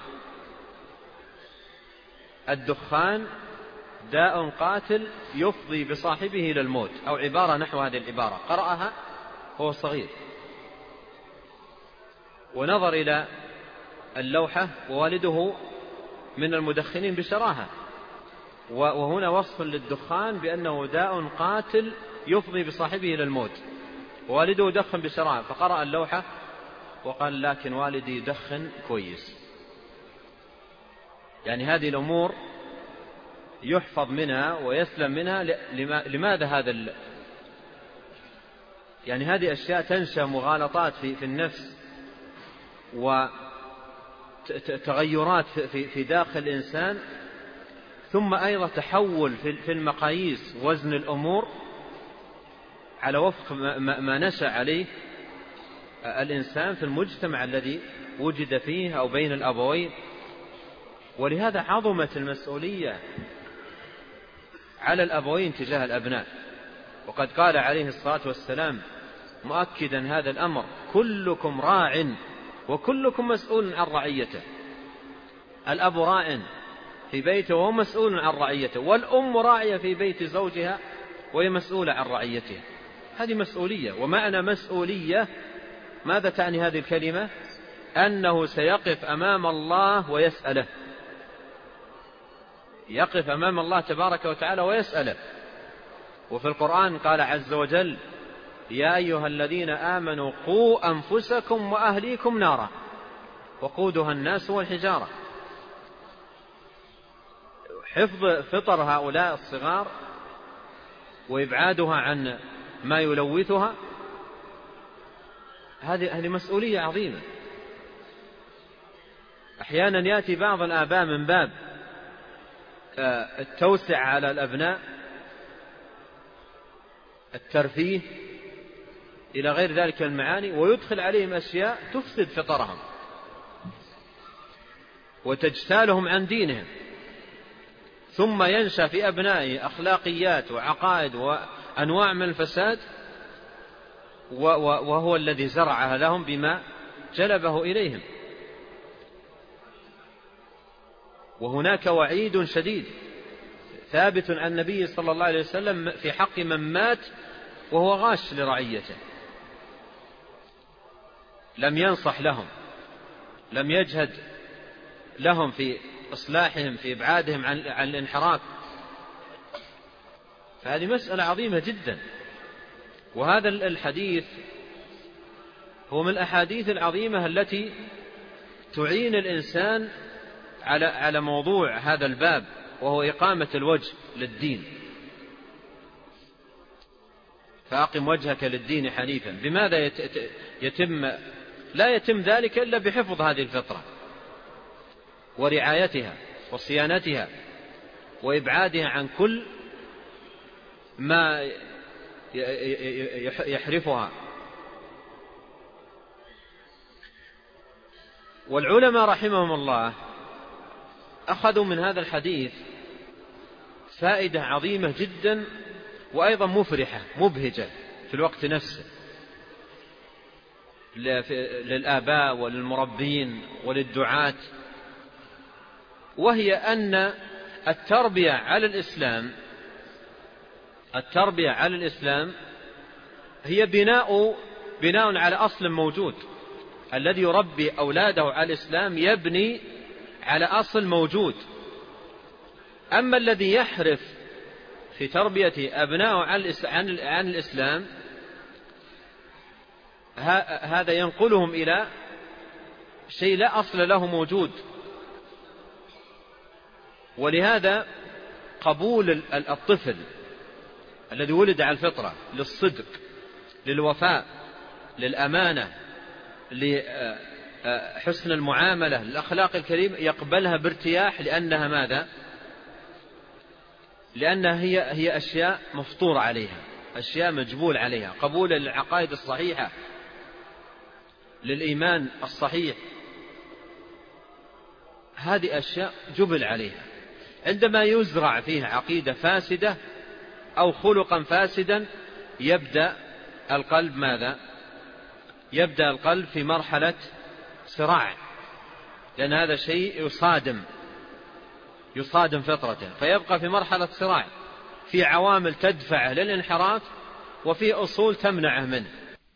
الدخان داء قاتل يفضي بصاحبه إلى الموت، أو عبارة نحو هذه العبارة، قرأها هو صغير ونظر إلى اللوحة، ووالده من المدخنين بشراهة، وهنا وصف للدخان بأنه داء قاتل يفضي بصاحبه إلى الموت. والده يدخن بسرعة فقرأ اللوحة وقال لكن والدي يدخن كويس. يعني هذه الأمور يحفظ منها ويسلم منها. لماذا هذا ال... يعني هذه أشياء تنشأ مغالطات في, في النفس وتغيرات في, في داخل الإنسان، ثم أيضا تحول في المقاييس وزن الأمور على وفق ما نشأ عليه الإنسان في المجتمع الذي وجد فيه أو بين الأبوين. ولهذا عظمت المسؤولية على الأبوين تجاه الأبناء. وقد قال عليه الصلاة والسلام مؤكدا هذا الأمر: كلكم راع وكلكم مسؤول عن رعيته. الأب راع في بيته وهو مسؤول عن رعيته، والأم راعية في بيت زوجها وهي مسؤولة عن رعيتها. هذه مسؤولية. ومعنى مسؤولية ماذا تعني هذه الكلمة؟ أنه سيقف أمام الله ويسأله، يقف أمام الله تبارك وتعالى ويسأله. وفي القرآن قال عز وجل: يا أيها الذين آمنوا قوا أنفسكم وأهليكم نارا وقودها الناس والحجارة. حفظ فطر هؤلاء الصغار وإبعادها عن ما يلوثها هذه مسؤولية عظيمة. أحيانا يأتي بعض الآباء من باب التوسع على الأبناء، الترفيه إلى غير ذلك المعاني، ويدخل عليهم أشياء تفسد فطرهم وتجتالهم عن دينهم، ثم ينشأ في أبنائه أخلاقيات وعقائد وأنواع من الفساد، وهو الذي زرعها لهم بما جلبه إليهم. وهناك وعيد شديد ثابت عن النبي صلى الله عليه وسلم في حق من مات وهو غاش لرعيته، لم ينصح لهم، لم يجهد لهم في إصلاحهم، في إبعادهم عن الانحراف. فهذه مسألة عظيمة جدا. وهذا الحديث هو من الأحاديث العظيمة التي تعين الإنسان على على موضوع هذا الباب، وهو إقامة الوجه للدين. فأقم وجهك للدين حنيفا. بماذا يتم؟ لا يتم ذلك إلا بحفظ هذه الفطرة ورعايتها وصيانتها وإبعادها عن كل ما يحرفها. والعلماء رحمهم الله أخذوا من هذا الحديث فائدة عظيمة جدا، وأيضا مفرحة مبهجة في الوقت نفسه للآباء وللمربين وللدعاة، وهي أن التربية على الإسلام التربية على الإسلام هي بناء بناء على أصل موجود. الذي يربي أولاده على الإسلام يبني على أصل موجود. أما الذي يحرف في تربية أبنائه عن الإسلام هذا ينقلهم إلى شيء لا أصل له موجود. ولهذا قبول الطفل الذي ولد على الفطرة للصدق، للوفاء، للأمانة، لحسن المعاملة، للأخلاق الكريمة، يقبلها بارتياح، لأنها ماذا؟ لأنها هي هي أشياء مفطور عليها، أشياء مجبول عليها. قبول العقائد الصحيحة، للإيمان الصحيح، هذه أشياء جبل عليها. عندما يزرع فيها عقيدة فاسدة أو خلقا فاسدا يبدأ القلب ماذا؟ يبدأ القلب في مرحلة صراع، لأن هذا شيء يصادم يصادم فطرته، فيبقى في مرحلة صراع، في عوامل تدفعه للانحراف وفي أصول تمنعه منه.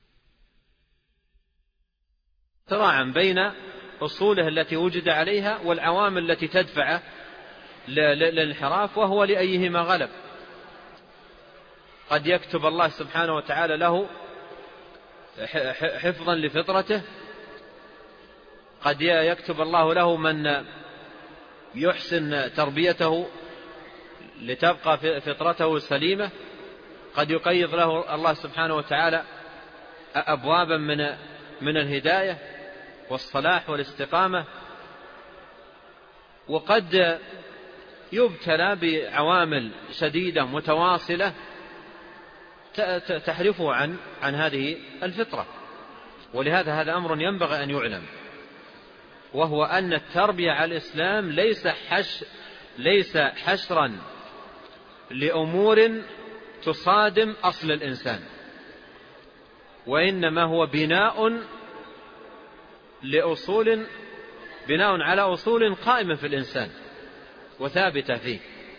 صراعا بين أصوله التي وجد عليها والعوامل التي تدفعه للانحراف، وهو لأيهما غلب. قد يكتب الله سبحانه وتعالى له حفظا لفطرته، قد يكتب الله له من يحسن تربيته لتبقى فطرته سليمة، قد يقيض له الله سبحانه وتعالى أبوابا من من الهداية والصلاح والاستقامة، وقد يبتلى بعوامل شديدة متواصلة تحرفه عن عن هذه الفطرة. ولهذا هذا أمر ينبغي أن يعلم، وهو أن التربية على الإسلام ليس حش ليس حشرا لأمور تصادم أصل الإنسان، وإنما هو بناء لأصول بناء على أصول قائمة في الإنسان وثابتة فيه.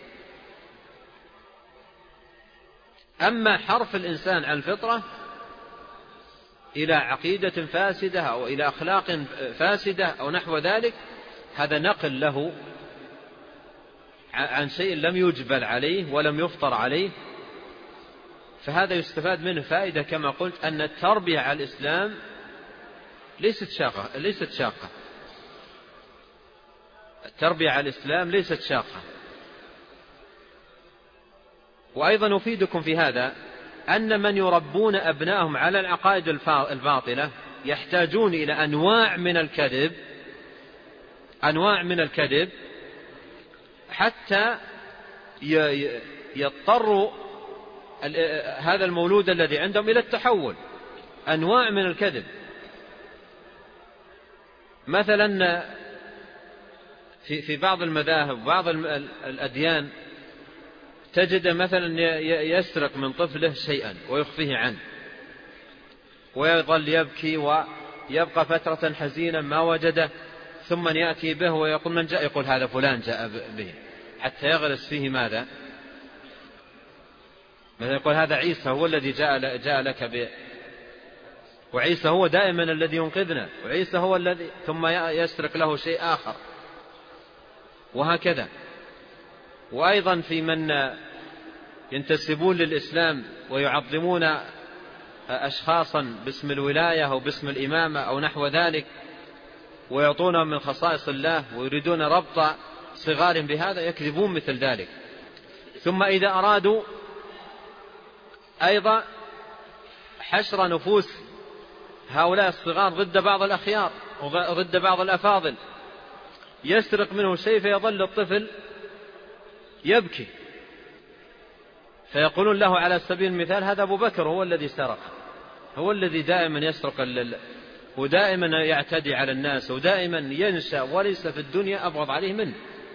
أما حرف الإنسان عن الفطرة إلى عقيدة فاسدة أو إلى أخلاق فاسدة أو نحو ذلك، هذا نقل له عن شيء لم يجبل عليه ولم يفطر عليه، فهذا يستفاد منه فائدة كما قلت أن التربية على الإسلام ليست شاقة ليست شاقة التربية على الإسلام ليست شاقة. وأيضا أفيدكم في هذا أن من يربون أبنائهم على العقائد الباطلة يحتاجون إلى أنواع من الكذب أنواع من الكذب حتى يضطروا هذا المولود الذي عندهم إلى التحول. أنواع من الكذب، مثلا في في بعض المذاهب وبعض الأديان تجد مثلا يسرق من طفله شيئا ويخفيه عنه ويظل يبكي ويبقى فترة حزينا ما وجده، ثم يأتي به ويقول من جاء؟ يقول هذا فلان جاء به، حتى يغرس فيه ماذا؟ مثلا يقول هذا عيسى هو الذي جاء جاء لك به، وعيسى هو دائما الذي ينقذنا، وعيسى هو الذي، ثم يسرق له شيء آخر، وهكذا. وأيضا في من ينتسبون للإسلام ويعظمون أشخاصا باسم الولاية أو باسم الإمامة أو نحو ذلك ويعطونهم من خصائص الله ويريدون ربط صغار بهذا، يكذبون مثل ذلك. ثم إذا أرادوا أيضا حشر نفوس هؤلاء الصغار ضد بعض الأخيار وضد بعض الأفاضل، يسرق منه شيء فيظل الطفل يبكي، فيقولون له على سبيل المثال هذا أبو بكر هو الذي سرق، هو الذي دائما يسرق اللل ودائما يعتدي على الناس ودائما ينشأ وليس في الدنيا أبغض عليه منه،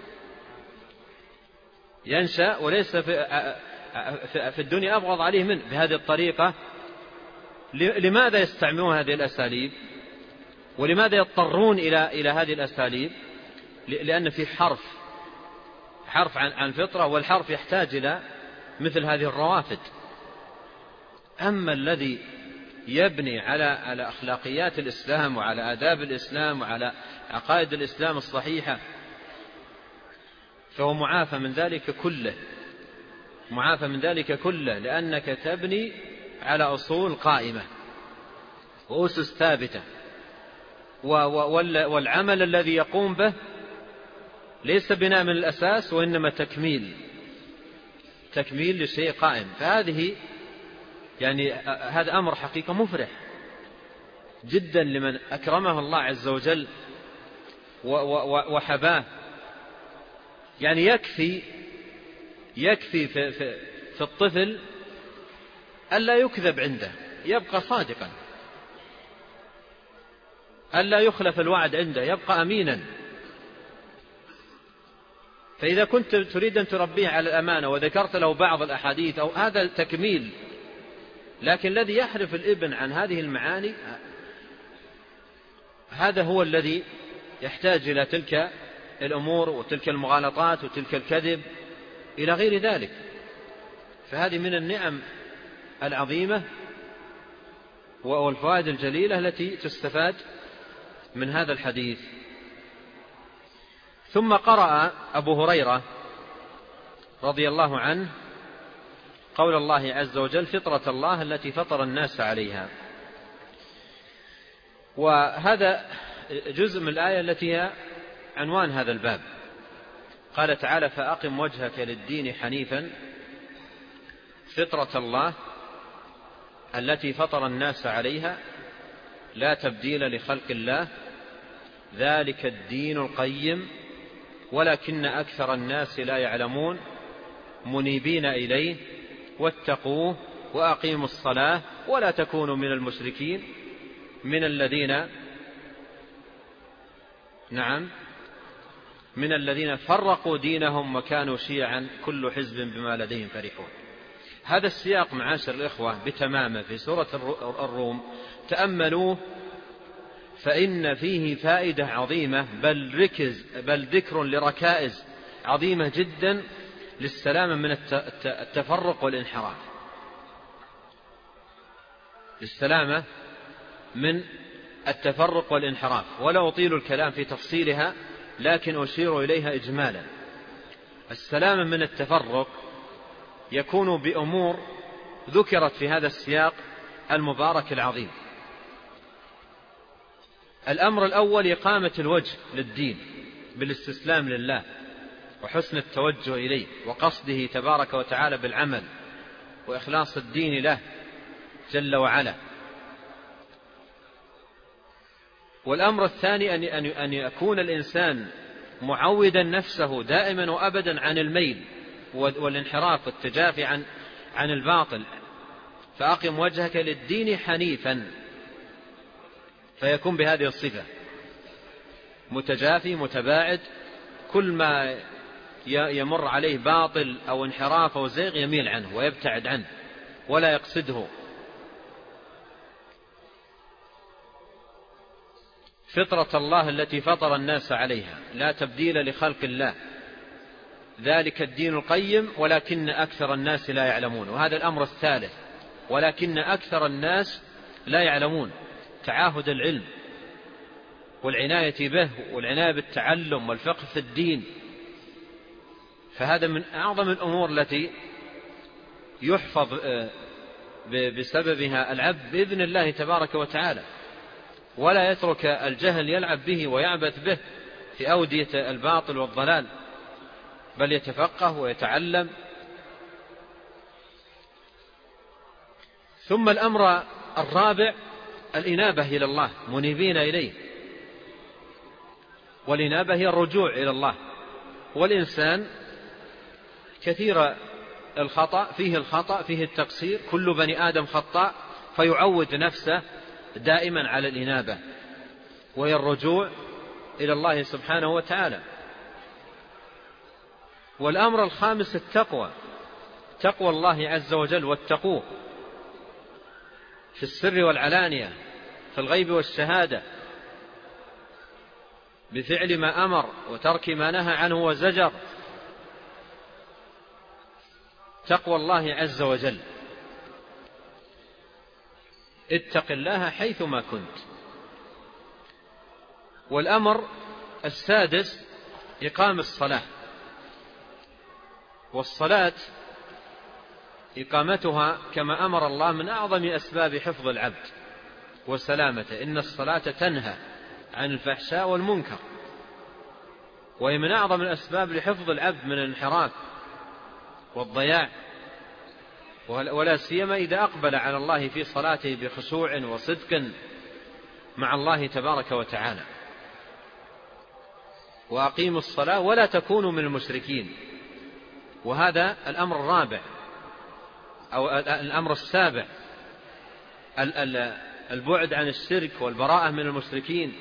ينشأ وليس في, في الدنيا أبغض عليه منه. بهذه الطريقة لماذا يستعملون هذه الأساليب ولماذا يضطرون إلى إلى هذه الأساليب؟ لأن في حرف حرف عن عن فطرة، والحرف يحتاج إلى مثل هذه الروافد. أما الذي يبني على على أخلاقيات الإسلام وعلى آداب الإسلام وعلى عقائد الإسلام الصحيحة فهو معافى من ذلك كله، معافى من ذلك كله، لأنك تبني على أصول قائمة وأسس ثابتة، والعمل الذي يقوم به ليس بناء من الأساس وإنما تكميل تكميل لشيء قائم. فهذه يعني هذا أمر حقيقة مفرح جدا لمن أكرمه الله عز وجل وحباه. يعني يكفي يكفي في, في, في الطفل ألا يكذب عنده، يبقى صادقا، ألا يخلف الوعد عنده، يبقى أمينا. فإذا كنت تريد أن تربيه على الأمانة وذكرت له بعض الأحاديث أو هذا تكميل، لكن الذي يحرف الابن عن هذه المعاني هذا هو الذي يحتاج إلى تلك الأمور وتلك المغالطات وتلك الكذب إلى غير ذلك. فهذه من النعم العظيمة والفوائد الجليلة التي تستفاد من هذا الحديث. ثم قرأ أبو هريرة رضي الله عنه قول الله عز وجل فطرة الله التي فطر الناس عليها. وهذا جزء من الآية التي هي عنوان هذا الباب. قال تعالى فأقم وجهك للدين حنيفا فطرة الله التي فطر الناس عليها لا تبديل لخلق الله ذلك الدين القيم ولكن أكثر الناس لا يعلمون منيبين إليه واتقوه وأقيموا الصلاة ولا تكونوا من المشركين من الذين نعم من الذين فرقوا دينهم وكانوا شيعا كل حزب بما لديهم فرحون. هذا السياق معاشر الإخوة بتمامه في سورة الروم تأملوه فإن فيه فائدة عظيمة بل ركز بل ذكر لركائز عظيمة جدا للسلامة من التفرق والانحراف، للسلامة من التفرق والانحراف. ولا أطيل الكلام في تفصيلها لكن أشير إليها إجمالا. السلامة من التفرق يكون بأمور ذكرت في هذا السياق المبارك العظيم. الأمر الأول إقامة الوجه للدين بالاستسلام لله وحسن التوجه إليه وقصده تبارك وتعالى بالعمل وإخلاص الدين له جل وعلا. والأمر الثاني أن يكون الإنسان معودا نفسه دائما وأبدا عن الميل والانحراف والتجافي عن عن الباطل. فأقم وجهك للدين حنيفا فيكون بهذه الصفة متجافي متباعد، كل ما يمر عليه باطل أو انحراف أو زيغ يميل عنه ويبتعد عنه ولا يقصده. فطرة الله التي فطر الناس عليها لا تبديل لخلق الله ذلك الدين القيم ولكن أكثر الناس لا يعلمون. وهذا الأمر الثالث ولكن أكثر الناس لا يعلمون، تعاهد العلم والعناية به والعناية بالتعلم والفقه في الدين. فهذا من أعظم الأمور التي يحفظ بسببها العبد بإذن الله تبارك وتعالى، ولا يترك الجهل يلعب به ويعبث به في أودية الباطل والضلال، بل يتفقه ويتعلم. ثم الأمر الرابع الإنابة إلى الله منيبين إليه، والإنابة هي الرجوع إلى الله. والإنسان كثير الخطأ فيه الخطأ فيه التقصير، كل بني آدم خطاء، فيعود نفسه دائما على الإنابة وهي الرجوع إلى الله سبحانه وتعالى. والأمر الخامس التقوى، تقوى الله عز وجل واتقوه في السر والعلانية في الغيب والشهادة بفعل ما أمر وترك ما نهى عنه وزجر. تقوى الله عز وجل اتق الله حيثما كنت. والأمر السادس إقام الصلاة، والصلاة إقامتها كما أمر الله من أعظم أسباب حفظ العبد وسلامته. إن الصلاة تنهى عن الفحشاء والمنكر، وهي من أعظم الأسباب لحفظ العبد من الانحراف والضياع، ولا سيما إذا أقبل على الله في صلاته بخشوع وصدق مع الله تبارك وتعالى. وأقيموا الصلاة ولا تكونوا من المشركين. وهذا الأمر الرابع أو الأمر السابع، البعد عن الشرك والبراءة من المشركين.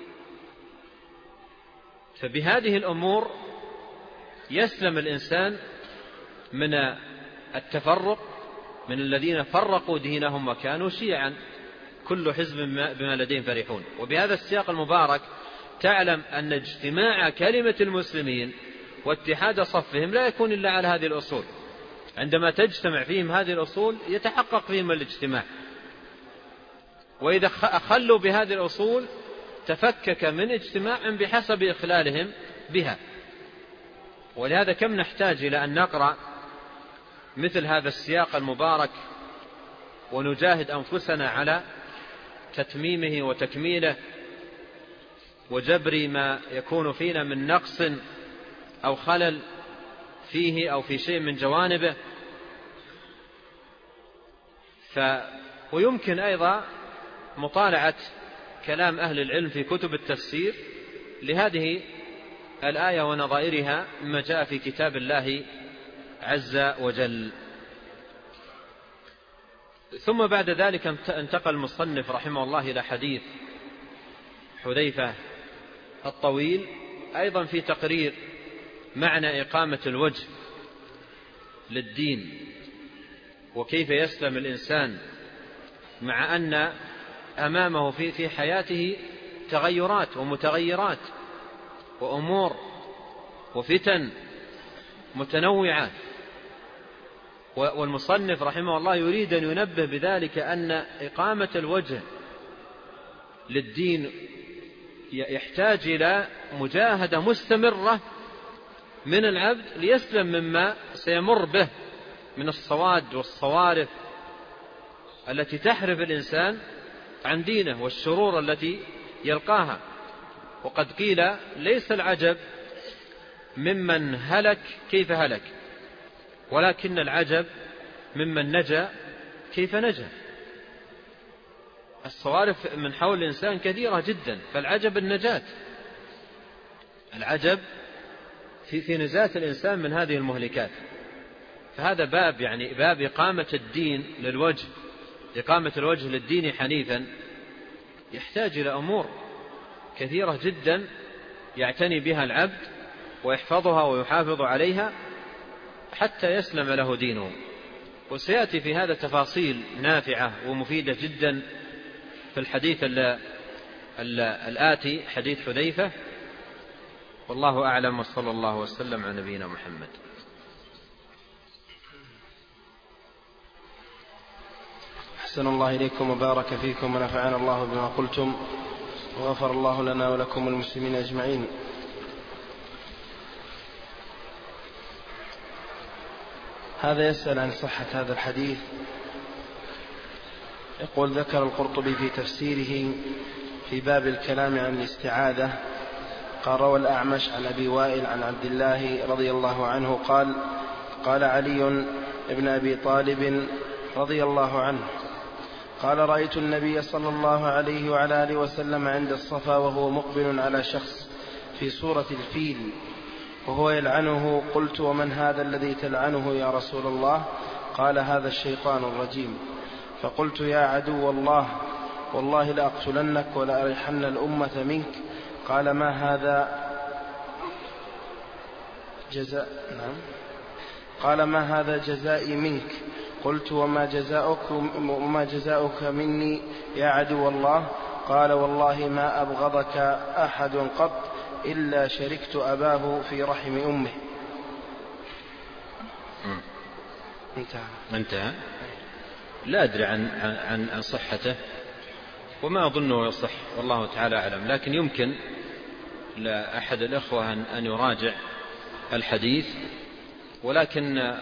فبهذه الأمور يسلم الإنسان من التفرق، من الذين فرقوا دينهم وكانوا شيعا كل حزب بما لديهم فرحون. وبهذا السياق المبارك تعلم أن اجتماع كلمة المسلمين واتحاد صفهم لا يكون إلا على هذه الأصول. عندما تجتمع فيهم هذه الأصول يتحقق فيهم الاجتماع، وإذا أخلوا بهذه الأصول تفكك من اجتماع بحسب إخلالهم بها. ولهذا كم نحتاج إلى أن نقرأ مثل هذا السياق المبارك ونجاهد أنفسنا على تتميمه وتكميله وجبر ما يكون فينا من نقص أو خلل فيه أو في شيء من جوانبه. ف ويمكن أيضا مطالعة كلام أهل العلم في كتب التفسير لهذه الآية ونظائرها مما جاء في كتاب الله عز وجل. ثم بعد ذلك انتقل المصنف رحمه الله إلى حديث حذيفة الطويل أيضا في تقرير معنى إقامة الوجه للدين وكيف يسلم الإنسان مع أن أمامه في في حياته تغيرات ومتغيرات وأمور وفتن متنوعة. والمصنف رحمه الله يريد أن ينبه بذلك أن إقامة الوجه للدين يحتاج إلى مجاهدة مستمرة من العبد ليسلم مما سيمر به من الصواد والصوارف التي تحرف الإنسان عن دينه والشرور التي يلقاها. وقد قيل ليس العجب ممن هلك كيف هلك، ولكن العجب ممن نجا كيف نجا. الصوارف من حول الإنسان كثيرة جدا، فالعجب النجاة، العجب في في نجاة الإنسان من هذه المهلكات. فهذا باب يعني باب إقامة الدين للوجه، إقامة الوجه للدين حنيفا يحتاج إلى أمور كثيرة جدا يعتني بها العبد ويحفظها ويحافظ عليها حتى يسلم له دينه. وسيأتي في هذا تفاصيل نافعة ومفيدة جدا في الحديث الآتي حديث حذيفة. والله أعلم، وصلى الله وسلم على نبينا محمد. أحسن الله إليكم وبارك فيكم ونفعنا الله بما قلتم وغفر الله لنا ولكم المسلمين أجمعين. هذا يسأل عن صحة هذا الحديث، يقول: ذكر القرطبي في تفسيره في باب الكلام عن الاستعاذة قال: روى الأعمش عن أبي وائل عن عبد الله رضي الله عنه قال: قال علي بن أبي طالب رضي الله عنه قال: رأيت النبي صلى الله عليه وعلى آله وسلم عند الصفا وهو مقبل على شخص في صورة الفيل وهو يلعنه. قلت: ومن هذا الذي تلعنه يا رسول الله؟ قال: هذا الشيطان الرجيم. فقلت: يا عدو الله، والله لأقتلنك ولأريحن الأمة منك. قال: ما هذا جزاء نعم قال: ما هذا جزائي منك؟ قلت: وما جزاؤك, وما جزاؤك مني يا عدو الله؟ قال: والله ما أبغضك أحد قط إلا شركت أباه في رحم أمه. انتهى انتهى لا أدري عن, عن, عن صحته وما أظنه يصح، والله تعالى أعلم، لكن يمكن لأحد الأخوة أن يراجع الحديث. ولكن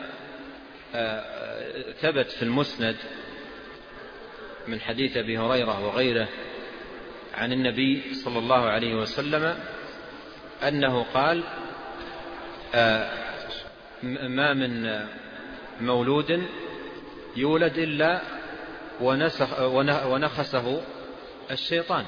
ثبت في المسند من حديث أبي هريرة وغيره عن النبي صلى الله عليه وسلم أنه قال: ما من مولود يولد إلا ونسخ ونخسه الشيطان،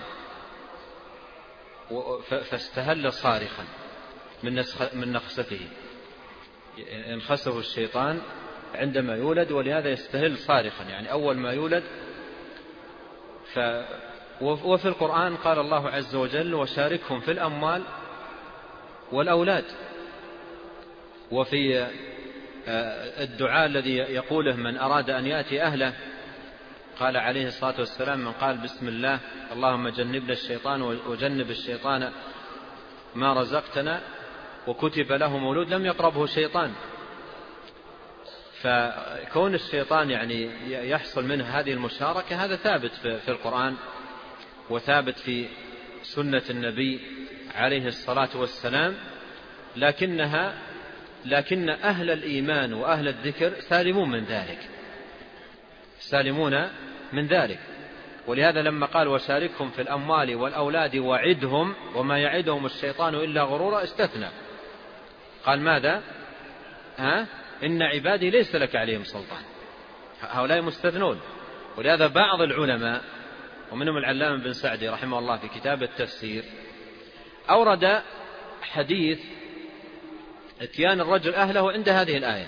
فاستهل صارخا من نخسته، انخسه الشيطان عندما يولد، ولهذا يستهل صارخا، يعني أول ما يولد. ف وفي القرآن قال الله عز وجل: وشاركهم في الأموال والأولاد. وفي الدعاء الذي يقوله من أراد أن يأتي أهله قال عليه الصلاة والسلام: من قال بسم الله اللهم جنبنا الشيطان وجنب الشيطان ما رزقتنا وكتب له مولود لم يقربه شيطان. فكون الشيطان يعني يحصل منه هذه المشاركة هذا ثابت في القرآن وثابت في سنة النبي عليه الصلاة والسلام، لكنها لكن أهل الإيمان وأهل الذكر سالمون من ذلك، سالمون من ذلك. ولهذا لما قال وشاركهم في الأموال والأولاد وعدهم وما يعدهم الشيطان إلا غرورا استثنى، قال ماذا؟ ها؟ إن عبادي ليس لك عليهم سلطان، هؤلاء مستثنون. ولهذا بعض العلماء ومنهم العلامة بن سعدي رحمه الله في كتاب التفسير أورد حديث اتيان الرجل أهله عند هذه الآية،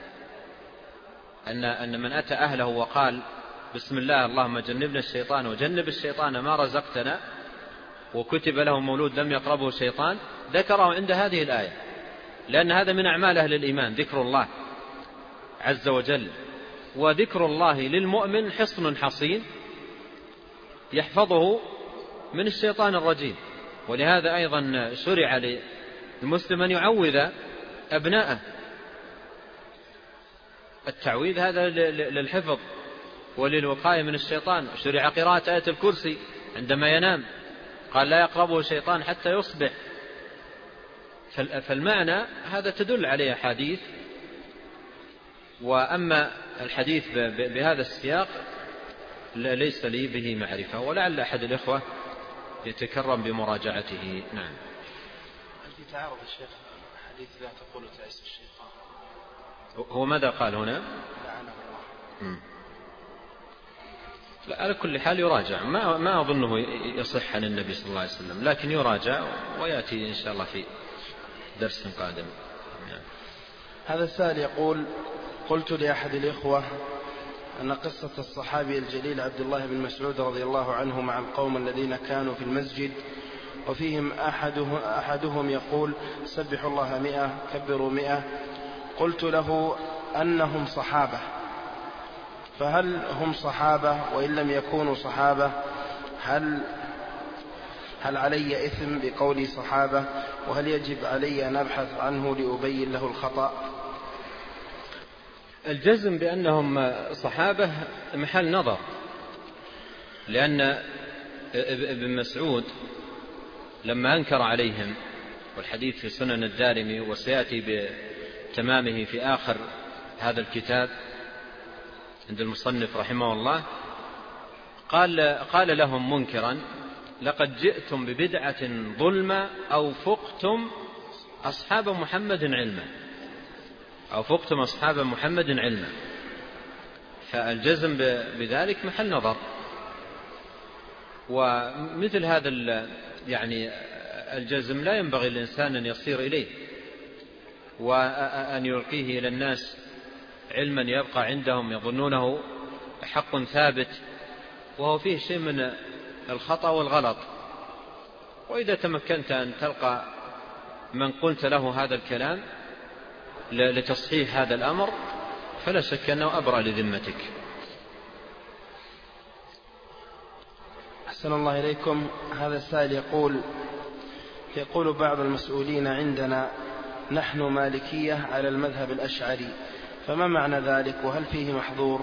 أن أن من أتى أهله وقال بسم الله اللهم جنبنا الشيطان وجنب الشيطان ما رزقتنا وكتب له مولود لم يقربه شيطان، ذكره عند هذه الآية، لأن هذا من أعمال أهل الإيمان ذكر الله عز وجل. وذكر الله للمؤمن حصن حصين يحفظه من الشيطان الرجيم. ولهذا أيضا شرع للمسلم أن يعوذ أبناءه، التعويذ هذا للحفظ وللوقاية من الشيطان. شرع قراءة آية الكرسي عندما ينام، قال لا يقربه شيطان حتى يصبح. فالمعنى هذا تدل عليه حديث. وأما الحديث بهذا السياق ليس لي به معرفة، ولعل أحد الإخوة يتكرم بمراجعته. نعم. هل في تعارض الشيخ حديث لا تقول تعيس الشيطان؟ هو ماذا قال هنا؟ لعنه الله. لا، على كل حال يراجع، ما ما أظنه يصح عن النبي صلى الله عليه وسلم، لكن يراجع ويأتي إن شاء الله في درس قادم. يعني. هذا السائل يقول: قلت لأحد الإخوة أن قصة الصحابي الجليل عبد الله بن مسعود رضي الله عنه مع القوم الذين كانوا في المسجد وفيهم أحدهم, أحدهم يقول سبحوا الله مئة كبروا مئة، قلت له أنهم صحابة، فهل هم صحابة؟ وإن لم يكونوا صحابة هل هل علي إثم بقولي صحابة؟ وهل يجب علي أن أبحث عنه لأبين له الخطأ؟ الجزم بأنهم صحابة محل نظر، لأن ابن مسعود لما أنكر عليهم، والحديث في سنن الدارمي وسيأتي بتمامه في آخر هذا الكتاب عند المصنف رحمه الله، قال, قال لهم منكرا: لقد جئتم ببدعة ظلمة أو فقتم أصحاب محمد علما، أو فقتم أصحاب محمد علما. فالجزم بذلك محل نظر. ومثل هذا يعني الجزم لا ينبغي الإنسان أن يصير إليه وأن يلقيه إلى الناس علما يبقى عندهم يظنونه حق ثابت وهو فيه شيء من الخطأ والغلط. وإذا تمكنت أن تلقى من قلت له هذا الكلام لتصحيح هذا الأمر فلا شك أنه أبرأ لذمتك. أحسن الله إليكم. هذا السائل يقول يقول بعض المسؤولين عندنا نحن مالكية على المذهب الأشعري، فما معنى ذلك وهل فيه محظور؟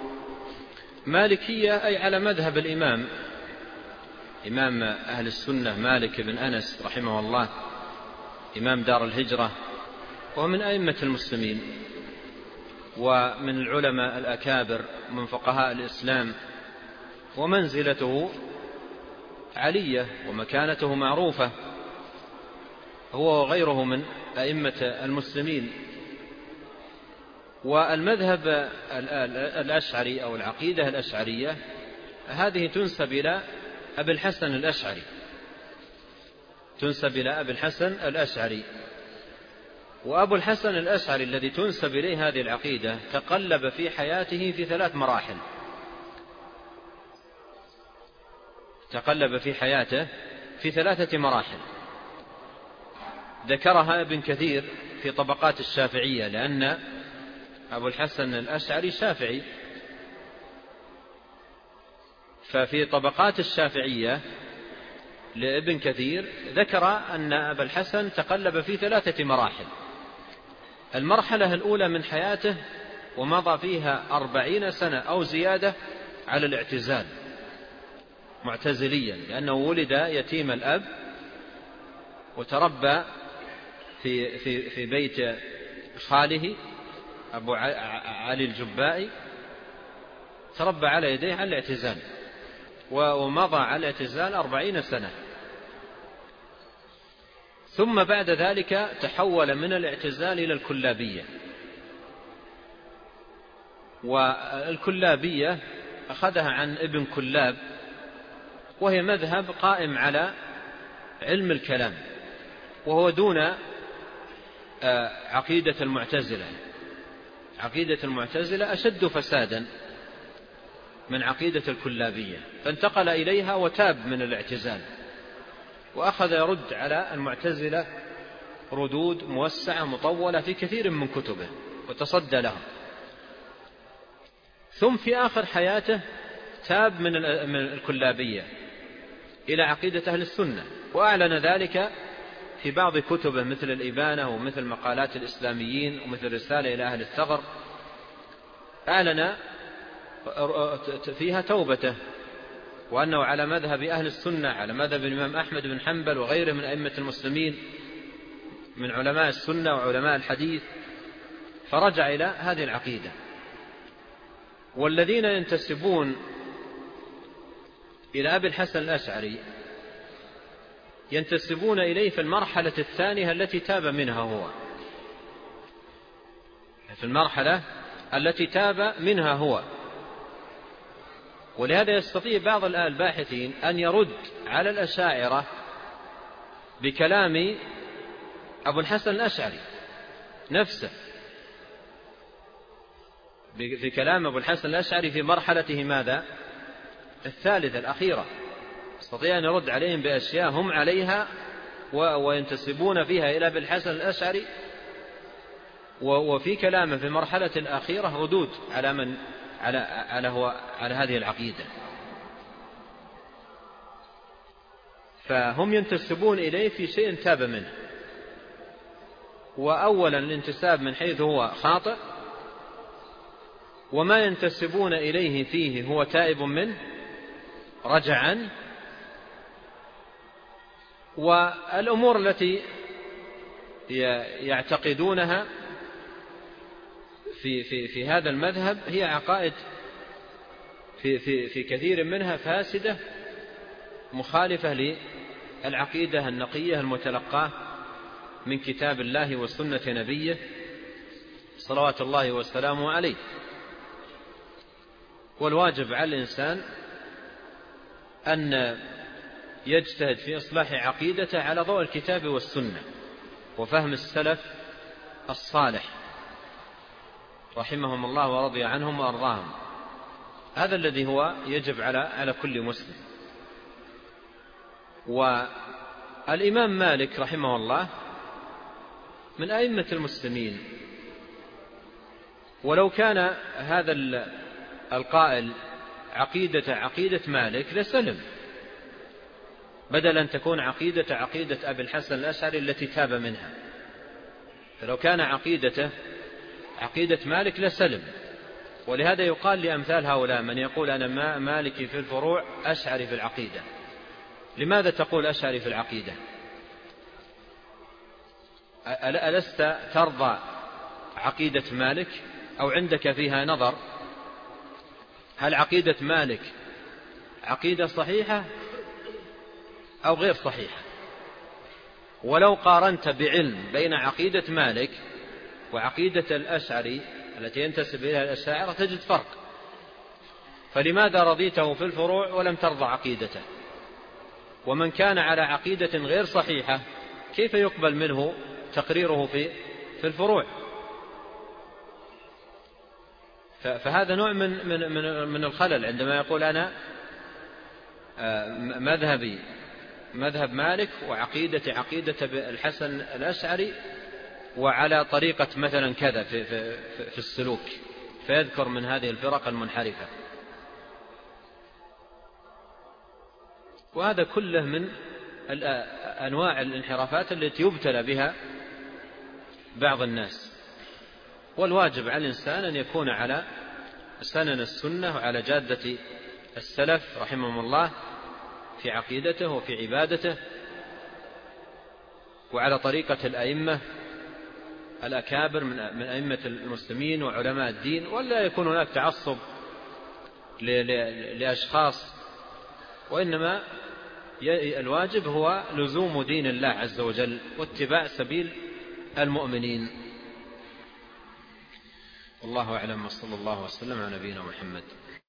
مالكية أي على مذهب الإمام إمام أهل السنة مالك بن أنس رحمه الله، إمام دار الهجرة، ومن أئمة المسلمين ومن العلماء الأكابر من فقهاء الإسلام، ومنزلته علية ومكانته معروفة، هو وغيره من أئمة المسلمين. والمذهب الأشعري أو العقيدة الأشعرية هذه تنسب إلى أبي الحسن الأشعري تنسب إلى أبي الحسن الأشعري وأبو الحسن الأشعري الذي تنسب إليه هذه العقيدة تقلب في حياته في ثلاث مراحل تقلب في حياته في ثلاثة مراحل ذكرها ابن كثير في طبقات الشافعية، لأن أبو الحسن الأشعري شافعي، ففي طبقات الشافعية لابن كثير ذكر أن أبا الحسن تقلب في ثلاثة مراحل. المرحلة الأولى من حياته ومضى فيها أربعين سنة أو زيادة على الاعتزال معتزليا، لأنه ولد يتيم الأب وتربى في, في, في بيت خاله أبو علي الجبائي، تربى على يديه على الاعتزال، ومضى على الاعتزال أربعين سنة. ثم بعد ذلك تحول من الاعتزال إلى الكلابية. والكلابية أخذها عن ابن كلاب، وهي مذهب قائم على علم الكلام، وهو دون عقيدة المعتزلة. عقيدة المعتزلة أشد فسادا من عقيدة الكلابية، فانتقل إليها وتاب من الاعتزال، وأخذ يرد على المعتزلة ردود موسعة مطولة في كثير من كتبه وتصدى لها. ثم في آخر حياته تاب من الكلابية إلى عقيدة أهل السنة، وأعلن ذلك في بعض كتبه مثل الإبانة ومثل مقالات الإسلاميين ومثل رسالة إلى أهل الثغر، أعلن فيها توبته، وأنه على مذهب أهل السنة، على مذهب الإمام أحمد بن حنبل وغيره من أئمة المسلمين من علماء السنة وعلماء الحديث، فرجع إلى هذه العقيدة. والذين ينتسبون إلى أبي الحسن الأشعري ينتسبون إليه في المرحلة الثانية التي تاب منها هو، في المرحلة التي تاب منها هو. ولهذا يستطيع بعض الباحثين أن يرد على الأشاعرة بكلام أبو الحسن الأشعري نفسه، في كلام أبو الحسن الأشعري في مرحلته ماذا؟ الثالثة الأخيرة، يستطيع أن يرد عليهم بأشياء هم عليها وينتسبون فيها إلى أبي الحسن الأشعري، وفي كلامه في المرحلة الأخيرة ردود على من على على هو على هذه العقيدة. فهم ينتسبون إليه في شيء تاب منه، وأولا الانتساب من حيث هو خاطئ، وما ينتسبون إليه فيه هو تائب منه رجع عنه. والأمور التي يعتقدونها في في في هذا المذهب هي عقائد في في في كثير منها فاسدة مخالفة للعقيدة النقية المتلقاة من كتاب الله وسنة نبيه صلوات الله وسلامه عليه. والواجب على الإنسان أن يجتهد في إصلاح عقيدته على ضوء الكتاب والسنة وفهم السلف الصالح رحمهم الله ورضي عنهم وأرضاهم. هذا الذي هو يجب على على كل مسلم. والإمام مالك رحمه الله من أئمة المسلمين، ولو كان هذا القائل عقيدة عقيدة مالك لسلم، بدل أن تكون عقيدة عقيدة أبي الحسن الأشعري التي تاب منها. فلو كان عقيدته عقيدة مالك لسلم. ولهذا يقال لأمثال هؤلاء من يقول أنا مالكي في الفروع أشعري في العقيدة. لماذا تقول أشعري في العقيدة؟ ألست ترضى عقيدة مالك أو عندك فيها نظر؟ هل عقيدة مالك عقيدة صحيحة أو غير صحيحة؟ ولو قارنت بعلم بين عقيدة مالك وعقيدة الأشعري التي ينتسب إليها الأشاعرة تجد فرق. فلماذا رضيته في الفروع ولم ترضى عقيدته؟ ومن كان على عقيدة غير صحيحة كيف يقبل منه تقريره في في الفروع؟ فهذا نوع من من من من الخلل عندما يقول أنا مذهبي مذهب مالك وعقيدة عقيدة الحسن الأشعري وعلى طريقة مثلا كذا في, في, في السلوك، فيذكر من هذه الفرق المنحرفة. وهذا كله من أنواع الانحرافات التي يبتلى بها بعض الناس. والواجب على الإنسان أن يكون على سنن السنة وعلى جادة السلف رحمهم الله في عقيدته وفي عبادته، وعلى طريقة الأئمة الأكابر من أئمة المسلمين وعلماء الدين، ولا يكون هناك تعصب لأشخاص، وإنما الواجب هو لزوم دين الله عز وجل واتباع سبيل المؤمنين. والله أعلم، وصلى الله وسلم على نبينا محمد.